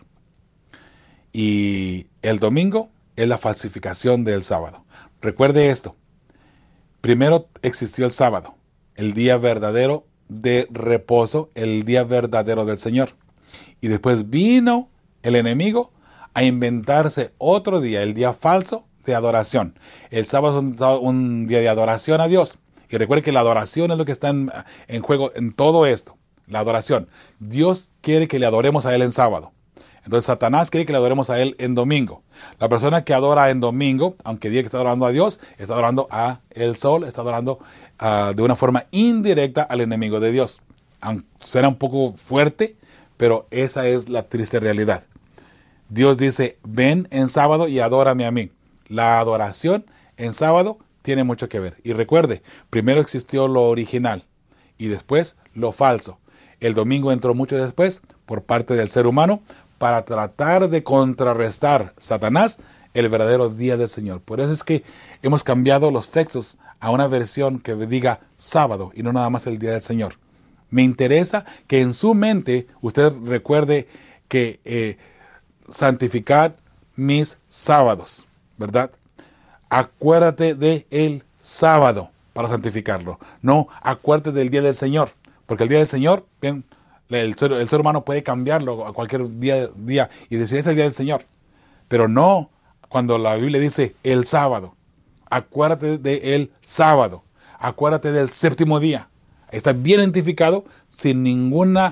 y el domingo es la falsificación del sábado. Recuerde esto. Primero existió el sábado, el día verdadero de reposo, el día verdadero del Señor. Y después vino el enemigo a inventarse otro día, el día falso de adoración. El sábado es un, un día de adoración a Dios. Y recuerde que la adoración es lo que está en, en juego en todo esto. La adoración. Dios quiere que le adoremos a Él en sábado. Entonces Satanás quiere que le adoremos a Él en domingo. La persona que adora en domingo, aunque diga que está adorando a Dios, está adorando a el sol, está adorando uh, de una forma indirecta al enemigo de Dios. Aunque suena un poco fuerte, pero esa es la triste realidad. Dios dice, ven en sábado y adórame a mí. La adoración en sábado tiene mucho que ver. Y recuerde, primero existió lo original y después lo falso. El domingo entró mucho después por parte del ser humano, para tratar de contrarrestar Satanás el verdadero día del Señor. Por eso es que hemos cambiado los textos a una versión que diga sábado y no nada más el día del Señor. Me interesa que en su mente usted recuerde que eh, santificad mis sábados, ¿verdad? Acuérdate de el sábado para santificarlo. No, acuérdate del día del Señor, porque el día del Señor, bien, El ser, el ser humano puede cambiarlo a cualquier día, día y decir, es el día del Señor. Pero no cuando la Biblia dice el sábado. Acuérdate del sábado. Acuérdate del séptimo día. Está bien identificado sin ninguna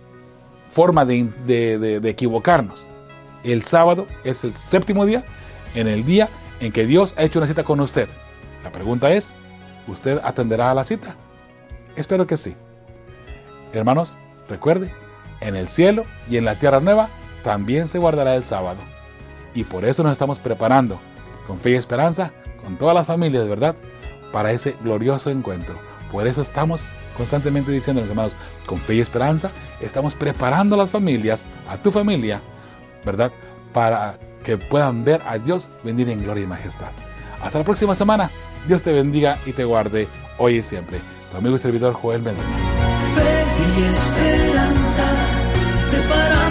forma de, de, de, de equivocarnos. El sábado es el séptimo día en el día en que Dios ha hecho una cita con usted. La pregunta es, ¿usted atenderá a la cita? Espero que sí. Hermanos, recuerde, en el cielo y en la tierra nueva también se guardará el sábado. Y por eso nos estamos preparando, con fe y esperanza, con todas las familias, ¿verdad?, para ese glorioso encuentro. Por eso estamos constantemente diciendo, mis hermanos, con fe y esperanza, estamos preparando a las familias, a tu familia, ¿verdad?, para que puedan ver a Dios venir en gloria y majestad. Hasta la próxima semana. Dios te bendiga y te guarde hoy y siempre. Tu amigo y servidor Joel Medina. Fe y esperanza, prepara